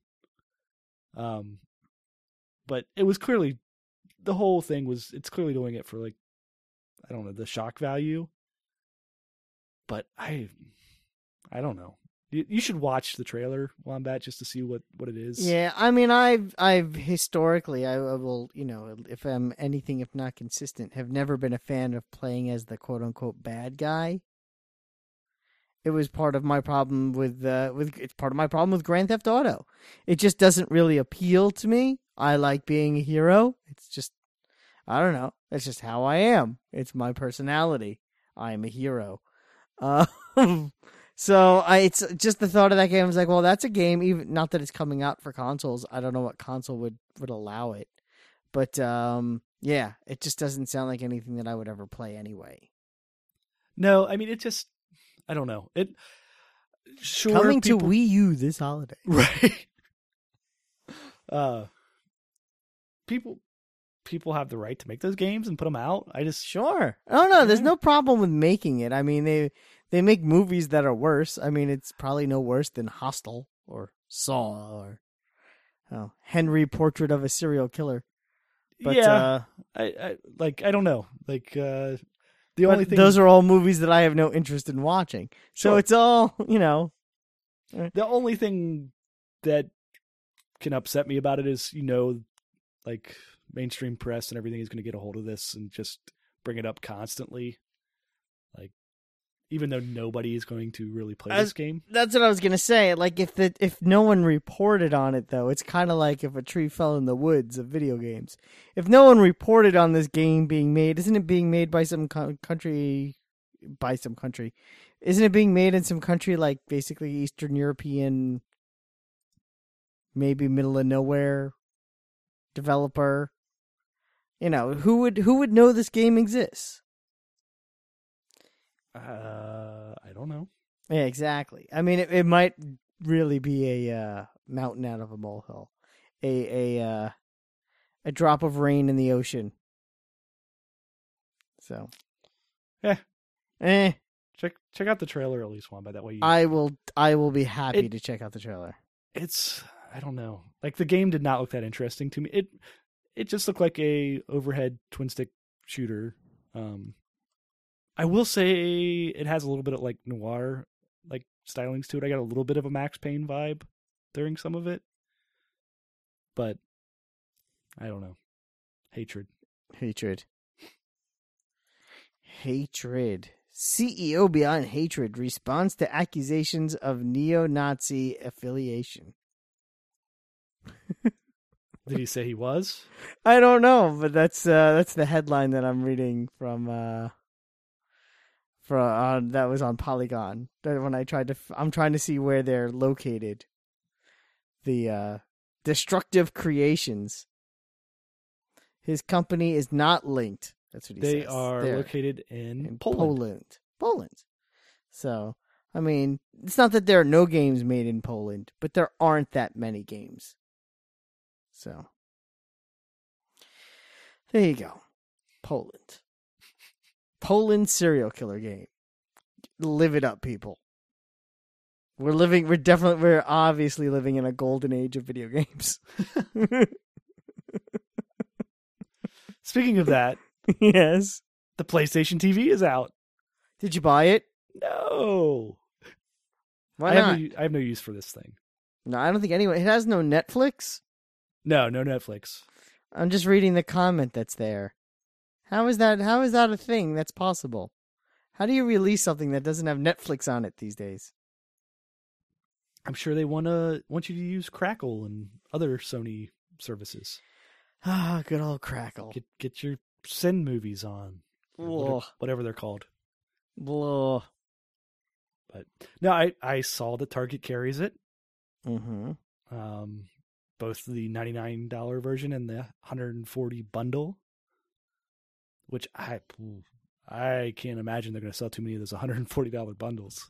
Um, but it was clearly, the whole thing was, it's clearly doing it for like, I don't know, the shock value. But I, I don't know. You, you should watch the trailer, Wombat, just to see what, what it is. Yeah, I mean, I've I've historically, I, I will, you know, if I'm anything if not consistent, have never been a fan of playing as the quote unquote bad guy. It was part of my problem with uh, with it's part of my problem with Grand Theft Auto. It just doesn't really appeal to me. I like being a hero. It's just, I don't know. That's just how I am. It's my personality. I am a hero. Uh, so I, it's just the thought of that game. I was like, well, that's a game. Even not that it's coming out for consoles. I don't know what console would, would allow it, but um, yeah, it just doesn't sound like anything that I would ever play anyway. No, I mean, it just, I don't know. It sure Coming people, to Wii U this holiday, right? uh, people people have the right to make those games and put them out. I just sure. Oh no, there's Yeah. no problem with making it. I mean, they they make movies that are worse. I mean, it's probably no worse than Hostel or Saw or oh, Henry, Portrait of a Serial Killer. But, yeah, uh, I, I like I don't know. Like uh, the but only thing those are all movies that I have no interest in watching. So Sure. it's all, you know. the only thing that can upset me about it is, you know, like mainstream press and everything is going to get a hold of this and just bring it up constantly. Like, even though nobody is going to really play As- this game. That's what I was gonna say. Like if the if no one reported on it though, it's kind of like if a tree fell in the woods of video games. If no one reported on this game being made, isn't it being made by some co- country? By some country, isn't it being made in some country like basically Eastern European, maybe middle of nowhere developer? You know, who would who would know this game exists? Uh, I don't know. Yeah, exactly. I mean, it, it might really be a uh, mountain out of a molehill, a a uh, a drop of rain in the ocean. So, Yeah, eh, check check out the trailer at least one, by that way you. I will I will be happy It- to check out the trailer. It's I don't know. Like the game did not look that interesting to me. It it just looked like a overhead twin stick shooter. Um, I will say it has a little bit of like noir like stylings to it. I got a little bit of a Max Payne vibe during some of it, but I don't know. Hatred. Hatred. Hatred. C E O Beyond Hatred responds to accusations of neo-Nazi affiliation. Did he say he was? I don't know, but that's uh, that's the headline that I'm reading from uh, from uh, that was on Polygon. That when I tried to, f- I'm trying to see where they're located. The uh, Destructive Creations. His company is not linked. That's what he They says. are There. located in, in Poland. Poland. Poland. So, I mean, it's not that there are no games made in Poland, but there aren't that many games. So, there you go. Poland. Poland serial killer game. Live it up, people. We're living, we're definitely, we're obviously living in a golden age of video games. Speaking of that, Yes. the PlayStation T V is out. Did you buy it? No. Why I not? have no, I have no use for this thing. No, I don't think anyone. It has no Netflix. No, no Netflix. I'm just reading the comment that's there. How is that? How is that a thing that's possible? How do you release something that doesn't have Netflix on it these days? I'm sure they want to want you to use Crackle and other Sony services. Ah, good old Crackle. Get get your Sin movies on, or whatever, Ugh. whatever they're called. Blah. But no, I I saw that Target carries it. Mm-hmm. Um, both the ninety-nine dollars version and the one hundred forty bundle, which I I can't imagine they're going to sell too many of those one hundred forty dollars bundles.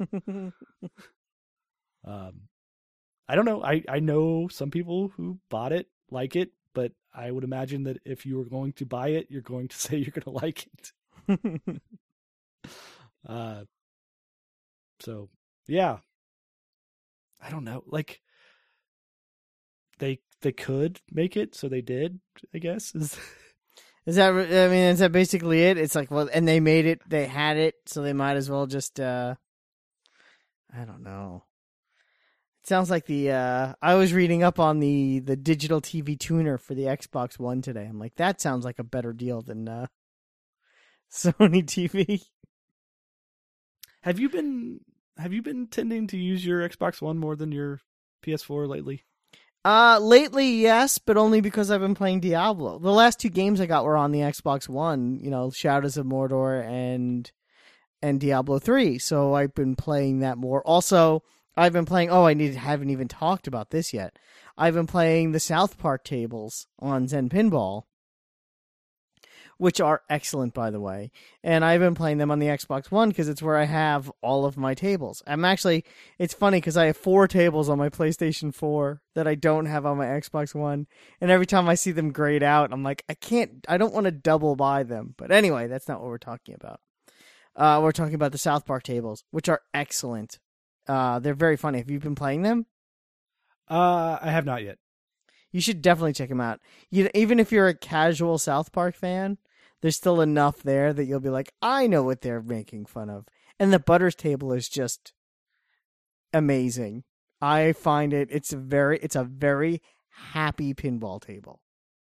um, I don't know. I, I know some people who bought it, like it, but I would imagine that if you were going to buy it, you're going to say you're going to like it. uh, so yeah, I don't know. Like they they could make it, so they did. I guess is Is that? I mean, is that basically it? It's like, well, and they made it. They had it, so they might as well just. uh I don't know. It sounds like the. uh I was reading up on the the digital T V tuner for the Xbox One today. I'm like, that sounds like a better deal than uh Sony T V. Have you been have you been tending to use your Xbox One more than your P S four lately? Uh, lately, yes, but only because I've been playing Diablo. The last two games I got were on the Xbox One, you know, Shadows of Mordor and and Diablo three. So I've been playing that more. Also, I've been playing, oh, I need, haven't even talked about this yet. I've been playing the South Park tables on Zen Pinball, which are excellent, by the way. And I've been playing them on the Xbox One because it's where I have all of my tables. I'm actually, it's funny because I have four tables on my PlayStation four that I don't have on my Xbox One. And every time I see them grayed out, I'm like, I can't, I don't want to double buy them. But anyway, that's not what we're talking about. Uh, we're talking about the South Park tables, which are excellent. Uh, they're very funny. Have you been playing them? Uh, I have not yet. You should definitely check them out. You, even if you're a casual South Park fan, there's still enough there that you'll be like, I know what they're making fun of. And the Butters table is just amazing. I find it, it's a very, it's a very happy pinball table.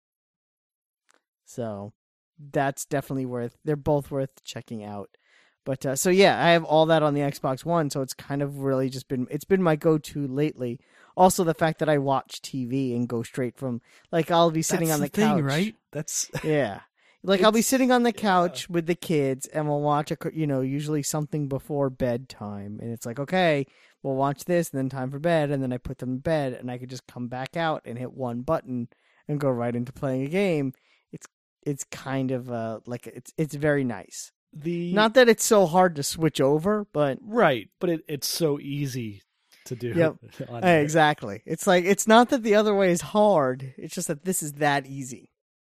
So that's definitely worth, they're both worth checking out. But, uh, so yeah, I have all that on the Xbox One, so it's kind of really just been, it's been my go-to lately. Also, the fact that I watch T V and go straight from, like, I'll be sitting That's on the, the thing, couch. right? That's Yeah. Like, I'll be It's- sitting on the couch yeah. with the kids, and we'll watch, a, co- you know, usually something before bedtime. And it's like, okay, we'll watch this, and then time for bed, and then I put them to bed, and I could just come back out and hit one button and go right into playing a game. It's it's kind of, uh, like, it's it's very nice. the Not that it's so hard to switch over, but right, but it, it's so easy to do. Yep. on Hey, there. exactly. It's like it's not that the other way is hard. It's just that this is that easy.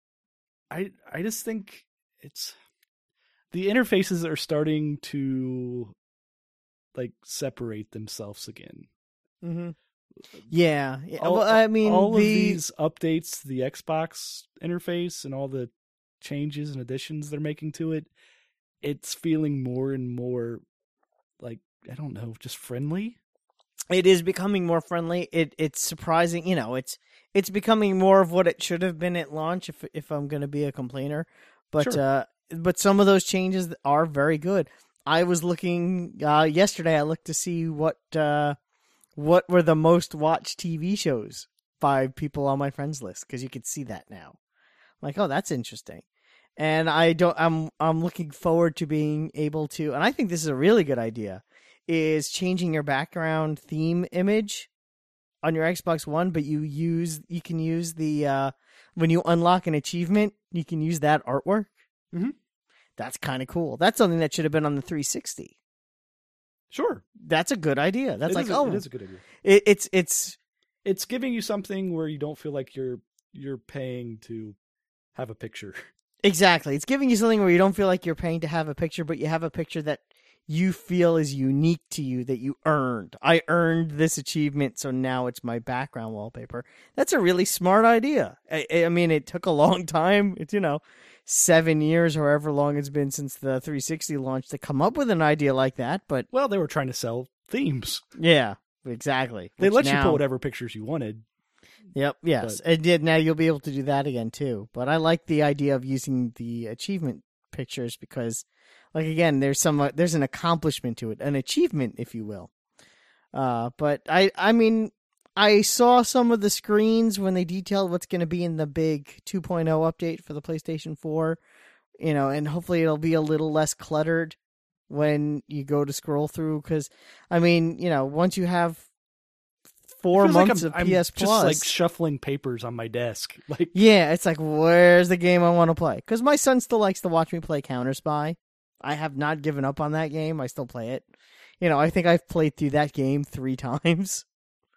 I I just think it's the interfaces are starting to like separate themselves again. Mm-hmm. Yeah. yeah. All, well, I mean, all the... of these updates to the Xbox interface and all the changes and additions they're making to it, it's feeling more and more like, I don't know, just friendly. It is becoming more friendly. It it's surprising, you know, it's it's becoming more of what it should have been at launch if if I'm going to be a complainer. But Sure. uh but some of those changes are very good. I was looking uh yesterday I looked to see what uh what were the most watched T V shows by people on my friends list, cuz you could see that now. I'm like, "Oh, that's interesting." And I don't I'm I'm looking forward to being able to, and I think this is a really good idea, is changing your background theme image on your Xbox One, but you use you can use the uh, when you unlock an achievement, you can use that artwork. Mm-hmm. That's kind of cool. That's something that should have been on the three sixty. Sure, That's a good idea. That's It like is a- oh, it is a good idea. it, it's it's It's giving you something where you don't feel like you're you're paying to have a picture. exactly. It's giving you something where you don't feel like you're paying to have a picture, but you have a picture that you feel is unique to you, that you earned. I earned this achievement, so now it's my background wallpaper. That's a really smart idea. I, I mean, it took a long time. It's, you know, seven years, however long it's been since the three sixty launch, to come up with an idea like that. But Well, they were trying to sell themes. yeah, exactly. They Which let you now- put whatever pictures you wanted. Yep. Yes, But- it did. Now you'll be able to do that again too. But I like the idea of using the achievement pictures because, like, again, there's some uh, there's an accomplishment to it, an achievement, if you will. Uh, but I I mean, I saw some of the screens when they detailed what's going to be in the big two point oh update for the PlayStation four. You know, and hopefully it'll be a little less cluttered when you go to scroll through. Because I mean, you know, once you have four It feels like months I'm, of I'm P S just Plus, like shuffling papers on my desk. Like, yeah, it's like, where's the game I want to play? Because my son still likes to watch me play Counter Spy. I have not given up on that game. I still play it. You know, I think I've played through that game three times.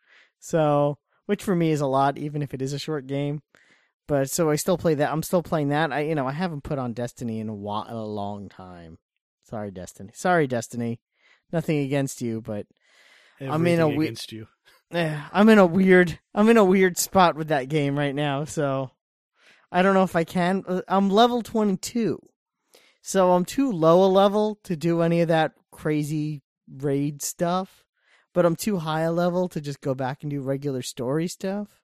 So, which for me is a lot, even if it is a short game. But so I still play that. I'm still playing that. I, you know, I haven't put on Destiny in a while, a long time. Sorry, Destiny. Sorry, Destiny. Nothing against you, but I'm in a everything we- against you. Eh, I'm in a weird I'm in a weird spot with that game right now, so I don't know if I can. Uh, I'm level twenty-two. So I'm too low a level to do any of that crazy raid stuff, but I'm too high a level to just go back and do regular story stuff.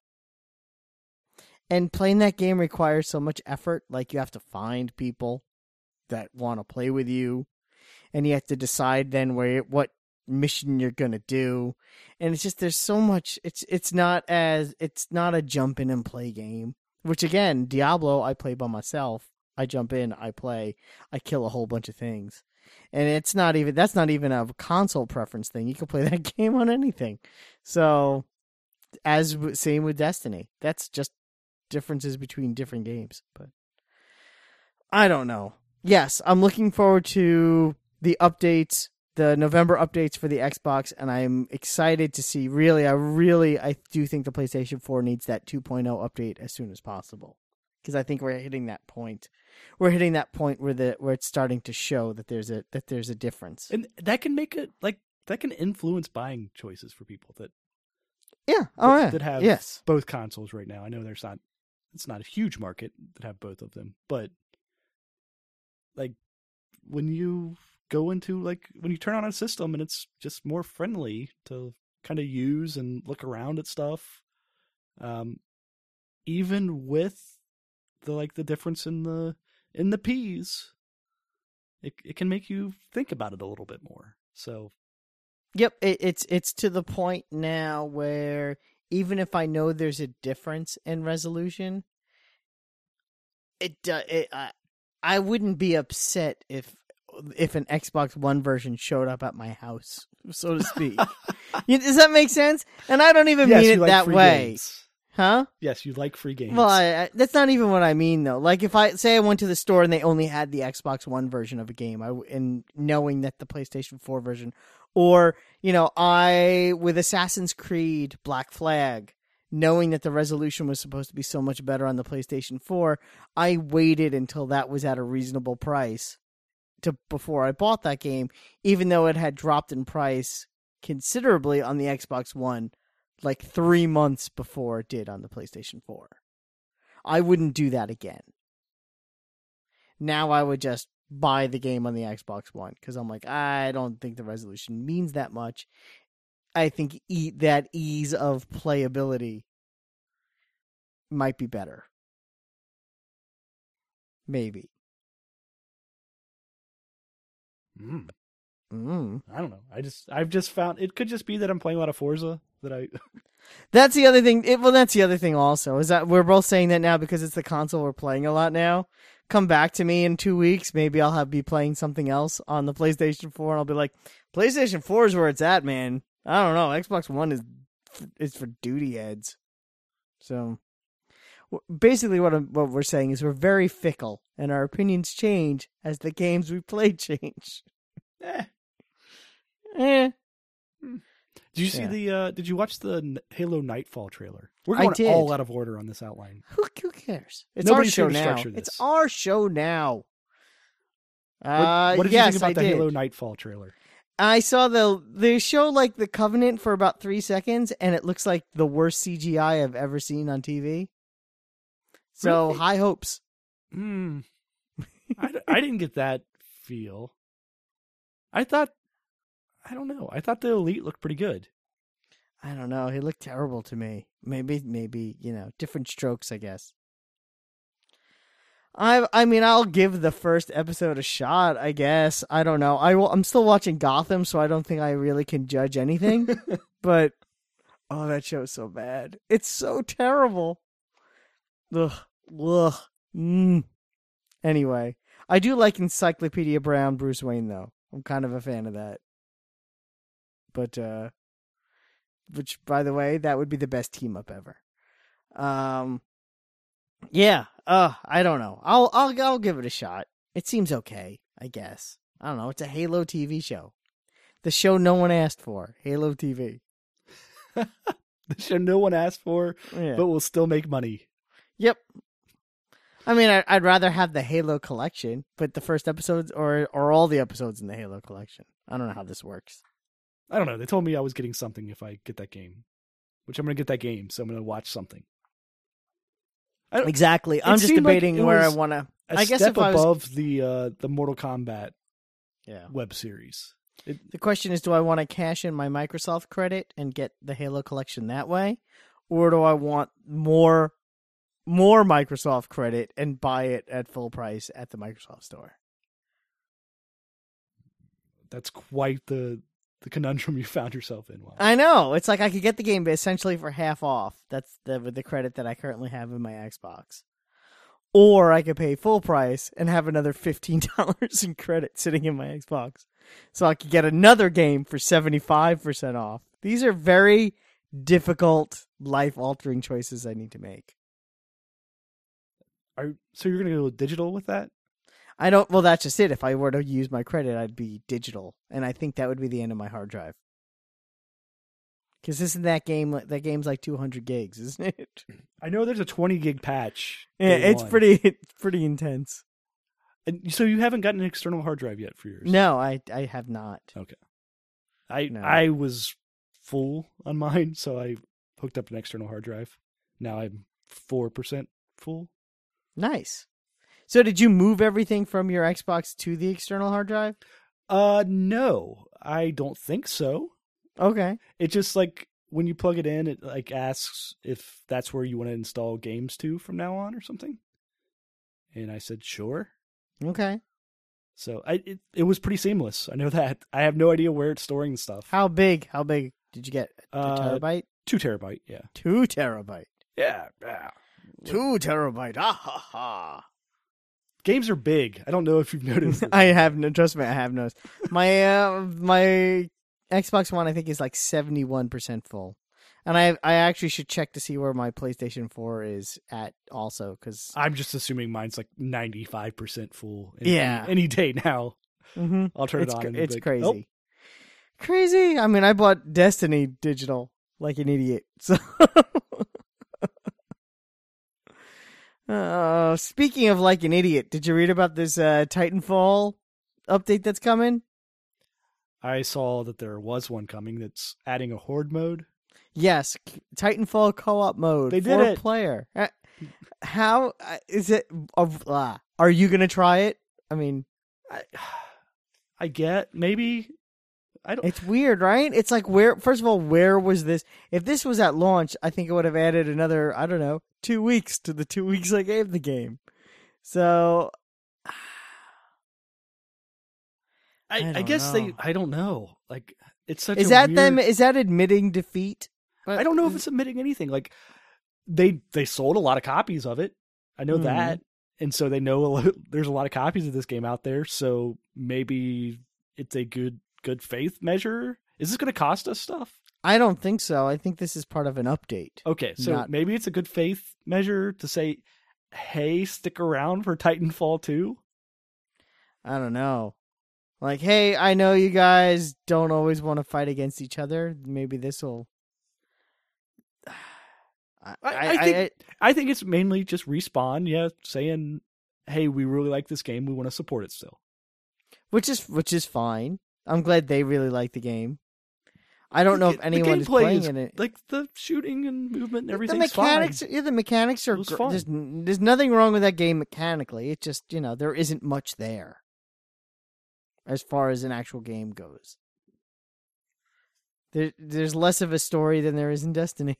And playing that game requires so much effort, like you have to find people that want to play with you, and you have to decide then where what mission you're gonna do, and it's just there's so much. It's it's not as it's not a jump in and play game. Which again, Diablo, I play by myself. I jump in, I play, I kill a whole bunch of things, and it's not even that's not even a console preference thing. You can play that game on anything. So, as w- same with Destiny, that's just differences between different games. But I don't know. Yes, I'm looking forward to the updates. The November updates for the Xbox, and I'm excited to see, really, I really, I do think the PlayStation four needs that two point oh update as soon as possible. Because I think we're hitting that point. We're hitting that point where the where it's starting to show that there's a that there's a difference. And that can make it, like, that can influence buying choices for people that, Yeah, oh that, yeah, that have yes. both consoles right now. I know there's not, it's not a huge market that have both of them, but, like, when you go into, like, when you turn on a system and it's just more friendly to kind of use and look around at stuff, um, even with the, like, the difference in the, in the P's, it it can make you think about it a little bit more. So, Yep, it, it's it's to the point now where even if I know there's a difference in resolution, it, uh, it I, I wouldn't be upset if if an Xbox One version showed up at my house, so to speak. You- Does that make sense? And I don't even yes, mean you it like that free way. games. Huh? Yes, you like free games. Well, I, I, that's not even what I mean, though. Like, if I say I went to the store and they only had the Xbox One version of a game, I w- and knowing that the PlayStation four version, or you know, I with Assassin's Creed Black Flag, knowing that the resolution was supposed to be so much better on the PlayStation four, I waited until that was at a reasonable price to before I bought that game, even though it had dropped in price considerably on the Xbox One. Like three months before it did on the PlayStation four. I wouldn't do that again. Now I would just buy the game on the Xbox One because I'm like, I don't think the resolution means that much. I think e- that ease of playability might be better. Maybe. Mm. Mm. I don't know. I just I've just found it could just be that I'm playing a lot of Forza that I. That's the other thing. It, well, that's the other thing also is that we're both saying that now because it's the console we're playing a lot now. Come back to me in two weeks. Maybe I'll have be playing something else on the PlayStation four, and I'll be like, PlayStation four is where it's at, man. I don't know. Xbox One is is for duty heads. So basically, what I'm, what we're saying is we're very fickle, and our opinions change as the games we play change. Eh. Eh. Did you see Yeah. the? Uh, did you watch the Halo Nightfall trailer? We're I going did. all out of order on this outline. Who, who cares? It's Nobody's our show here to now. structure this. It's our show now. What, Uh, what did yes, you think about I the did. Halo Nightfall trailer? I saw the they show like the Covenant for about three seconds, and it looks like the worst C G I I've ever seen on T V. So Really? high hopes. Hmm. I, d- I didn't get that feel. I thought. I don't know. I thought the Elite looked pretty good. I don't know. He looked terrible to me. Maybe, maybe you know, different strokes. I guess. I, I mean, I'll give the first episode a shot. I guess. I don't know. I will, I'm still watching Gotham, so I don't think I really can judge anything. But oh, that show's so bad. It's so terrible. Ugh. Ugh. Mm. Anyway, I do like Encyclopedia Brown Bruce Wayne, though. I'm kind of a fan of that. But, uh, which, by the way, that would be the best team up ever. Um, yeah. Uh, I don't know. I'll, I'll, I'll give it a shot. It seems okay, I guess. I don't know. It's a Halo T V show. The show no one asked for. Halo T V. The show no one asked for, Yeah. but will still make money. Yep. I mean, I, I'd rather have the Halo collection, but the first episodes or or all the episodes in the Halo collection. I don't know how this works. I don't know. They told me I was getting something if I get that game, which I'm going to get that game, so I'm going to watch something. I don't, Exactly. I'm just seemed like debating it where I was want to. a I guess step if I was, above the uh, the Mortal Kombat yeah. web series. It, The question is, do I want to cash in my Microsoft credit and get the Halo collection that way, or do I want more more Microsoft credit and buy it at full price at the Microsoft store? that's quite the the conundrum you found yourself in. Wow. I know. It's like I could get the game essentially for half off. That's the with the credit that I currently have in my Xbox. Or I could pay full price and have another fifteen dollars in credit sitting in my Xbox. So I could get another game for seventy-five percent off. These are very difficult, life-altering choices I need to make. Are, so you're going to go digital with that? I don't, well, that's just it. If I were to use my credit, I'd be digital. And I think that would be the end of my hard drive. Because isn't that game, that game's like two hundred gigs, isn't it? I know there's a twenty gig patch. Yeah, day it's one. pretty, it's pretty intense. And so you haven't gotten an external hard drive yet for yours? No, I, I have not. Okay. I No. I was full on mine, so I hooked up an external hard drive. Now I'm four percent full. Nice. So did you move everything from your Xbox to the external hard drive? Uh, no, I don't think so. Okay. It just like when you plug it in, it like asks if that's where you want to install games to from now on or something. And I said, sure. Okay. So I it, it was pretty seamless. I know that. I have no idea where it's storing the stuff. How big? How big did you get? A Uh, terabyte? Two terabyte, yeah. Two terabyte. Yeah, yeah. Two terabyte. Ah ha ha. Games are big. I don't know if you've noticed. this. I have no. Trust me, I have noticed. My uh, my Xbox One, I think, is like seventy one percent full. And I I actually should check to see where my PlayStation four is at also, because I'm just assuming mine's like ninety-five percent full. Any, Yeah. Any day now. mm-hmm. I'll turn it's it on. cr- and it's be like, crazy. "Nope." Crazy. I mean, I bought Destiny digital like an idiot. So, uh, speaking of like an idiot, did you read about this uh, Titanfall update that's coming? I saw that there was one coming that's adding a horde mode. Yes, Titanfall co-op mode. They did four it. Player. Uh, How uh, is it? Uh, uh, are you gonna try it? I mean, I, I get maybe. I don't. it's weird, right? It's like where. First of all, where was this? If this was at launch, I think it would have added another, I don't know, two weeks to the two weeks I gave the game. So, I, I I, don't guess know. they. I don't know. Like it's such. is a that weird, them? Is that admitting defeat? I don't know if it's admitting anything. Like they they sold a lot of copies of it. I know Mhm. that, and so they know a lot, there's a lot of copies of this game out there. So maybe it's a good good faith measure. Is this going to cost us stuff? I don't think so. I think this is part of an update. Okay, so Not- maybe it's a good faith measure to say, "Hey, stick around for Titanfall two." I don't know. Like, hey, I know you guys don't always want to fight against each other. Maybe this will. I, I- I think- I think it's mainly just Respawn, yeah, saying, "Hey, we really like this game. We want to support it still." which is which is fine. I'm glad they really like the game. I don't know if The anyone is gameplay playing is- in it. Like the shooting and movement and The everything's mechanics, fine. yeah, the mechanics are. It was gr- fun. There's, n- there's nothing wrong with that game mechanically. It just, you know, there isn't much there as far as an actual game goes. There, there's less of a story than there is in Destiny.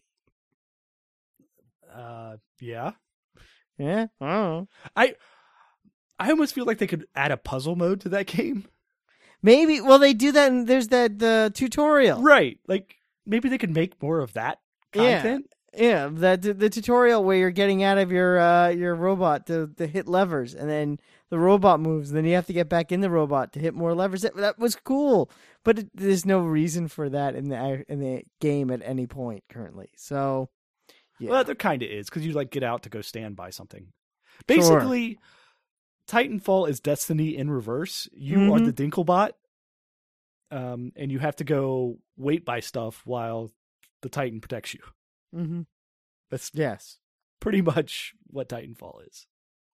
Uh, yeah. Yeah, I don't know. I I almost feel like they could add a puzzle mode to that game. Maybe. Well, they do that. And there's that the tutorial. Right. Like maybe they could make more of that Yeah. content. Yeah, that the, the tutorial where you're getting out of your uh, your robot to, to hit levers, and then the robot moves, and then you have to get back in the robot to hit more levers. That, that was cool, but it, there's no reason for that in the in the game at any point currently. So, yeah, Well, there kind of is because you like get out to go stand by something. Basically, Titanfall is Destiny in reverse. You are Mhm. the Dinklebot, um, and you have to go wait by stuff while the Titan protects you. mm-hmm. That's yes, pretty much what Titanfall is.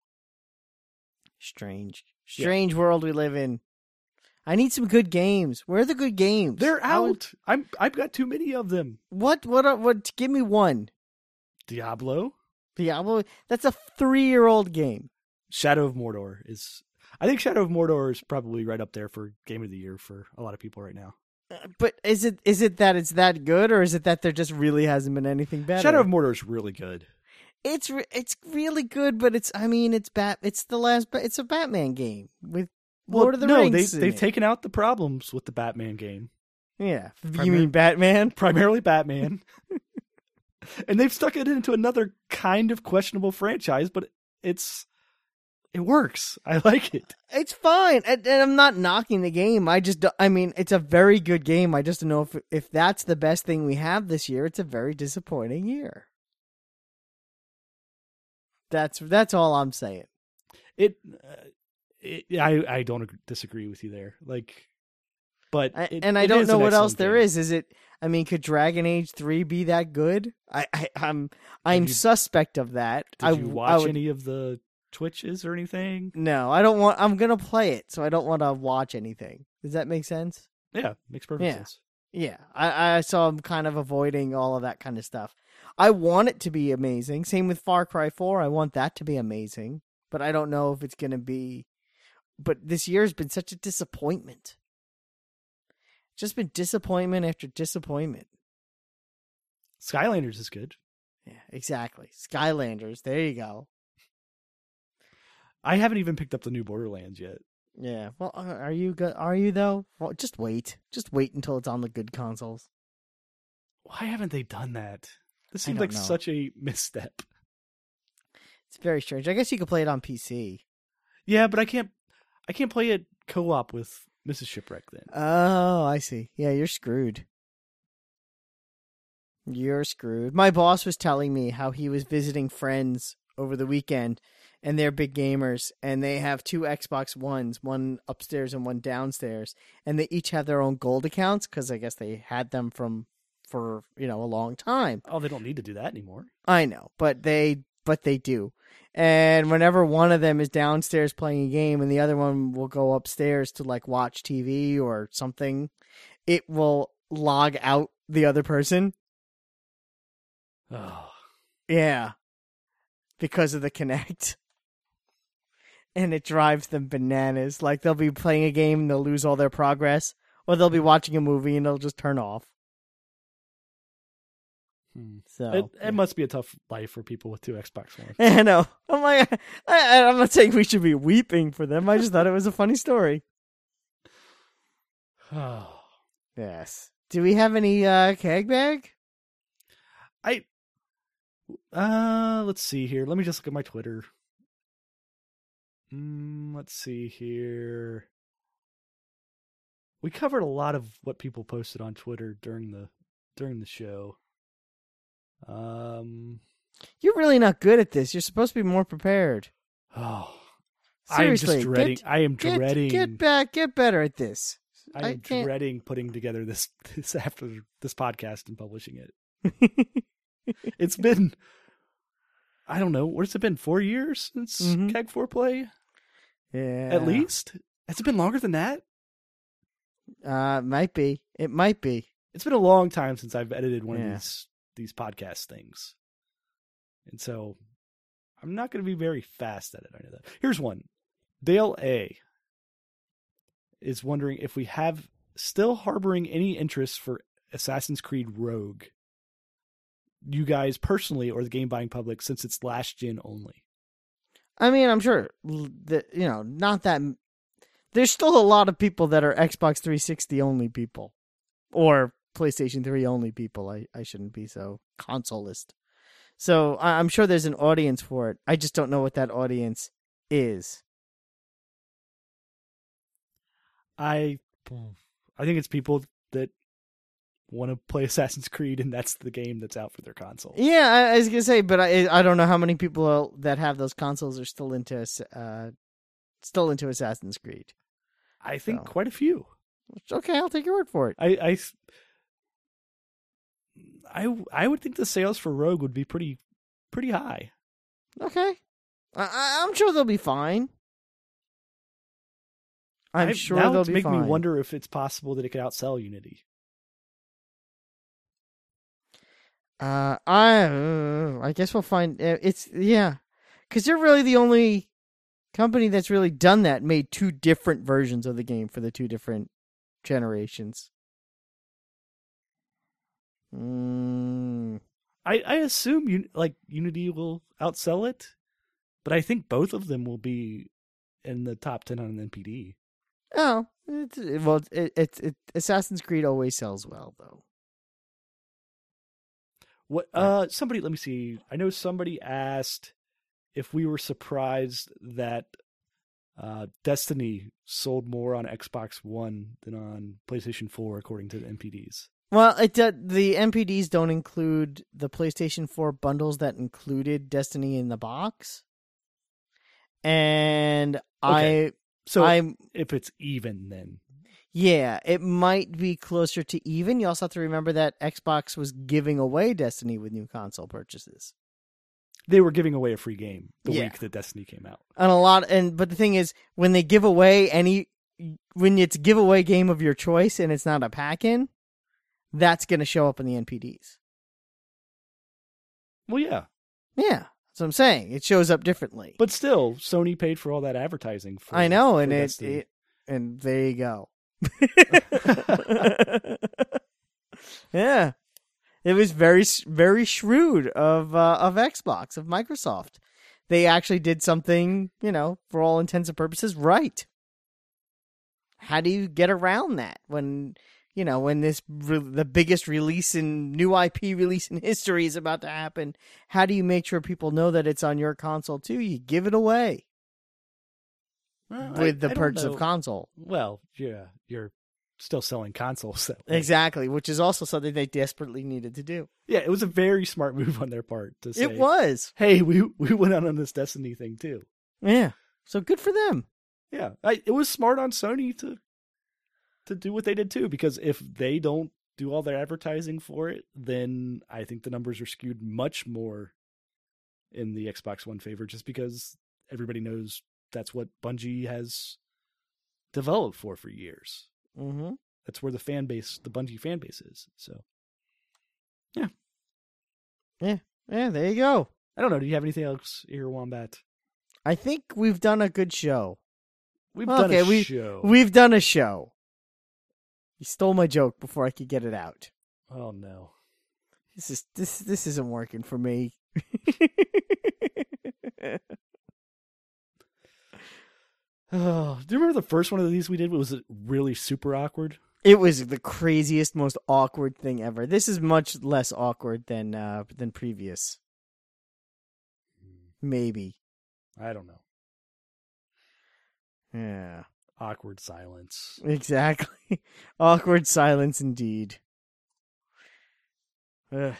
strange, Yeah. strange world we live in. I need some good games. Where are the good games? They're How is- out. I'm. I've got too many of them. What? What? Are, what? Give me one. Diablo, Diablo. That's a three-year-old game. Shadow of Mordor is. I think Shadow of Mordor is probably right up there for Game of the Year for a lot of people right now. But is it is it that it's that good, or is it that there just really hasn't been anything better? Shadow of Mordor is really good. it's re- it's really good, but it's I mean it's bat it's the last ba- it's a Batman game with Lord of the no, Rings. they in they've it. taken out the problems with the Batman game. yeah. You Primar- mean Batman? Primarily Batman. And they've stuck it into another kind of questionable franchise, but it's it works. I like it. It's fine, and, and I'm not knocking the game. I just don't- I mean it's a very good game. I just don't know if if that's the best thing we have this year. It's a very disappointing year. That's that's all I'm saying. It, uh, it I I don't ag- disagree with you there. Like, but I, it- and I it don't is know an what else excellent there game. is. Is it? I mean, could Dragon Age three be that good? I, I I'm I'm you- suspect of that. Did I, you I watch would- any of the Twitches or anything? No, I don't want. I'm gonna play it, so I don't want to watch anything. Does that make sense? Yeah, makes perfect Yeah. sense. Yeah, I, I so I'm kind of avoiding all of that kind of stuff. I want it to be amazing. Same with Far Cry four. I want that to be amazing, but I don't know if it's gonna be. But this year's been such a disappointment. Just been disappointment after disappointment. Skylanders is good. Yeah, exactly. Skylanders. There you go. I haven't even picked up the new Borderlands yet. Yeah. Well, uh, are you go- Are you though? Well, just wait. Just wait until it's on the good consoles. Why haven't they done that? This I seems don't like know. such a misstep. It's very strange. I guess you could play it on P C. Yeah, but I can't. I can't play it co-op with Missus Shipwreck then. Oh, I see. Yeah, you're screwed. You're screwed. My boss was telling me how he was visiting friends over the weekend, and they're big gamers, and they have two Xbox Ones, one upstairs and one downstairs, and they each have their own gold accounts because I guess they had them from for you know a long time. Oh, they don't need to do that anymore. I know, but they but they do. And whenever one of them is downstairs playing a game and the other one will go upstairs to like watch T V or something, it will log out the other person. Oh. Yeah. Because of the Kinect. And it drives them bananas. Like they'll be playing a game and they'll lose all their progress. Or they'll be watching a movie and they'll just turn off. Hmm. So it, it must be a tough life for people with two Xbox Ones. I know. I'm like, I, I'm not saying we should be weeping for them. I just thought it was a funny story. Oh. Yes. Do we have any uh, keg bag? I uh let's see here. Let me just look at my Twitter. Mm, let's see here. We covered a lot of what people posted on Twitter during the during the show. Um, You're really not good at this. You're supposed to be more prepared. Oh, Seriously, I am just dreading. get, I am get, dreading. Get back. Get better at this. I am I can't... dreading putting together this this after this podcast and publishing it. It's been, I don't know, what's it been? Four years since mm-hmm. Keg four Play? Yeah, at least. Has it been longer than that? Uh, might be. It might be. It's been a long time since I've edited one yeah. of these these podcast things, and so I'm not going to be very fast at it. I know that. Here's one. Dale A is wondering if we have still harboring any interest for Assassin's Creed Rogue. You guys personally, or the game buying public, since it's last gen only. I mean, I'm sure that you know, not that. There's still a lot of people that are Xbox three sixty only people, or PlayStation three only people. I, I shouldn't be so consolist. So I'm sure there's an audience for it. I just don't know what that audience is. I I think it's people that want to play Assassin's Creed, and that's the game that's out for their console. Yeah, I, I was gonna say, but I I don't know how many people that have those consoles are still into uh still into Assassin's Creed. I think so. quite a few. Okay, I'll take your word for it. I, I I I would think the sales for Rogue would be pretty pretty high. Okay, I, I'm sure they'll be fine. I'm I, sure now they'll it's be make fine. me wonder if it's possible that it could outsell Unity. Uh, I uh, I guess we'll find. Uh, it's yeah, because they're really the only company that's really done that. Made two different versions of the game for the two different generations. Mm. I I assume you like Unity will outsell it, but I think both of them will be in the top ten on N P D. Oh, it's, well, it, it, it Assassin's Creed always sells well, though. What? Uh, somebody, let me see. I know somebody asked if we were surprised that uh, Destiny sold more on Xbox One than on PlayStation four, according to the N P Ds. Well, it uh, the N P Ds don't include the PlayStation four bundles that included Destiny in the box, and Okay. I. So I'm, if it's even, then yeah, it might be closer to even. You also have to remember that Xbox was giving away Destiny with new console purchases. they were giving away a free game the Yeah. week that Destiny came out. And a lot, and but the thing is, when they give away any, when it's a giveaway game of your choice and it's not a pack-in, that's going to show up in the N P Ds. Well, yeah, Yeah, that's what I'm saying. It shows up differently. but still, Sony paid for all that advertising. For, I know, and for it, Destiny. it, and there you go. Yeah, it was very, very shrewd of uh, of Xbox, of Microsoft. They actually did something, you know, for all intents and purposes, right. How do you get around that when, you know, when this re- the biggest release in new I P release in history is about to happen? How do you make sure people know that it's on your console too? You give it away Well, with I- the I don't purchase know. of console. Well, yeah, you're still selling consoles. That way. Exactly, which is also something they desperately needed to do. Yeah, it was a very smart move on their part to say, It was. hey, we we went out on this Destiny thing too. Yeah, so good for them. Yeah, I, it was smart on Sony to to do what they did too, because if they don't do all their advertising for it, then I think the numbers are skewed much more in the Xbox One favor, just because everybody knows that's what Bungie has developed for for years. Mm-hmm. That's where the fan base, the Bungie fan base is. So, yeah. Yeah, yeah, there you go. I don't know. Do you have anything else here, Wombat? I think we've done a good show. We've Okay, done a we, show. We've done a show. You stole my joke before I could get it out. Oh no. This is this this isn't working for me. Oh, do you remember the first one of these we did? Was it really super awkward? It was the craziest, most awkward thing ever. This is much less awkward than uh, than previous. Maybe. I don't know. Yeah. Awkward silence. Exactly. Awkward silence indeed. Ugh.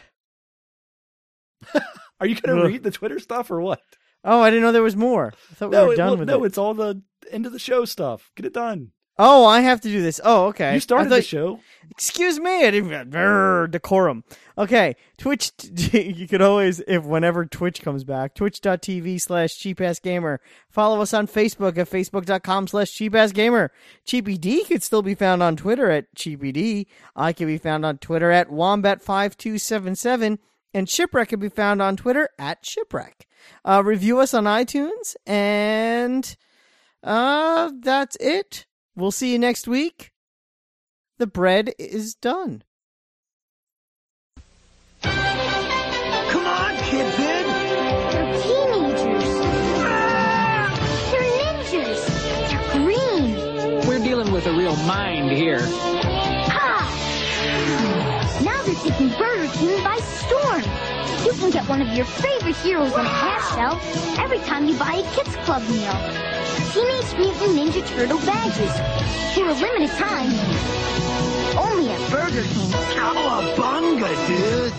Are you going to Ugh. read the Twitter stuff or what? Oh, I didn't know there was more. I thought No, we were it, done well, with no, it. it's all the end of the show stuff. Get it done. Oh, I have to do this. Oh, okay. You started I thought- the show. Excuse me, I didn't Brr, decorum. Okay, Twitch. You could always, if whenever Twitch comes back, twitch.tv slash cheapassgamer. Follow us on Facebook at facebook.com slash cheapassgamer. Cheapy D could still be found on Twitter at Cheapy D. I can be found on Twitter at wombat five two seven seven. And Shipwreck can be found on Twitter at Shipwreck. Uh, review us on iTunes, and uh, that's it. We'll see you next week. The bread is done. Come on, Kid Bid! They're teenagers. They're ninjas. They're green. We're dealing with a real mind here. Ha! Now they're taking Burger King by storm. You can get one of your favorite heroes on a half shell every time you buy a Kids Club meal. Teenage Mutant Ninja Turtle badges. For a limited time. Only at Burger King. Cowabunga, dude!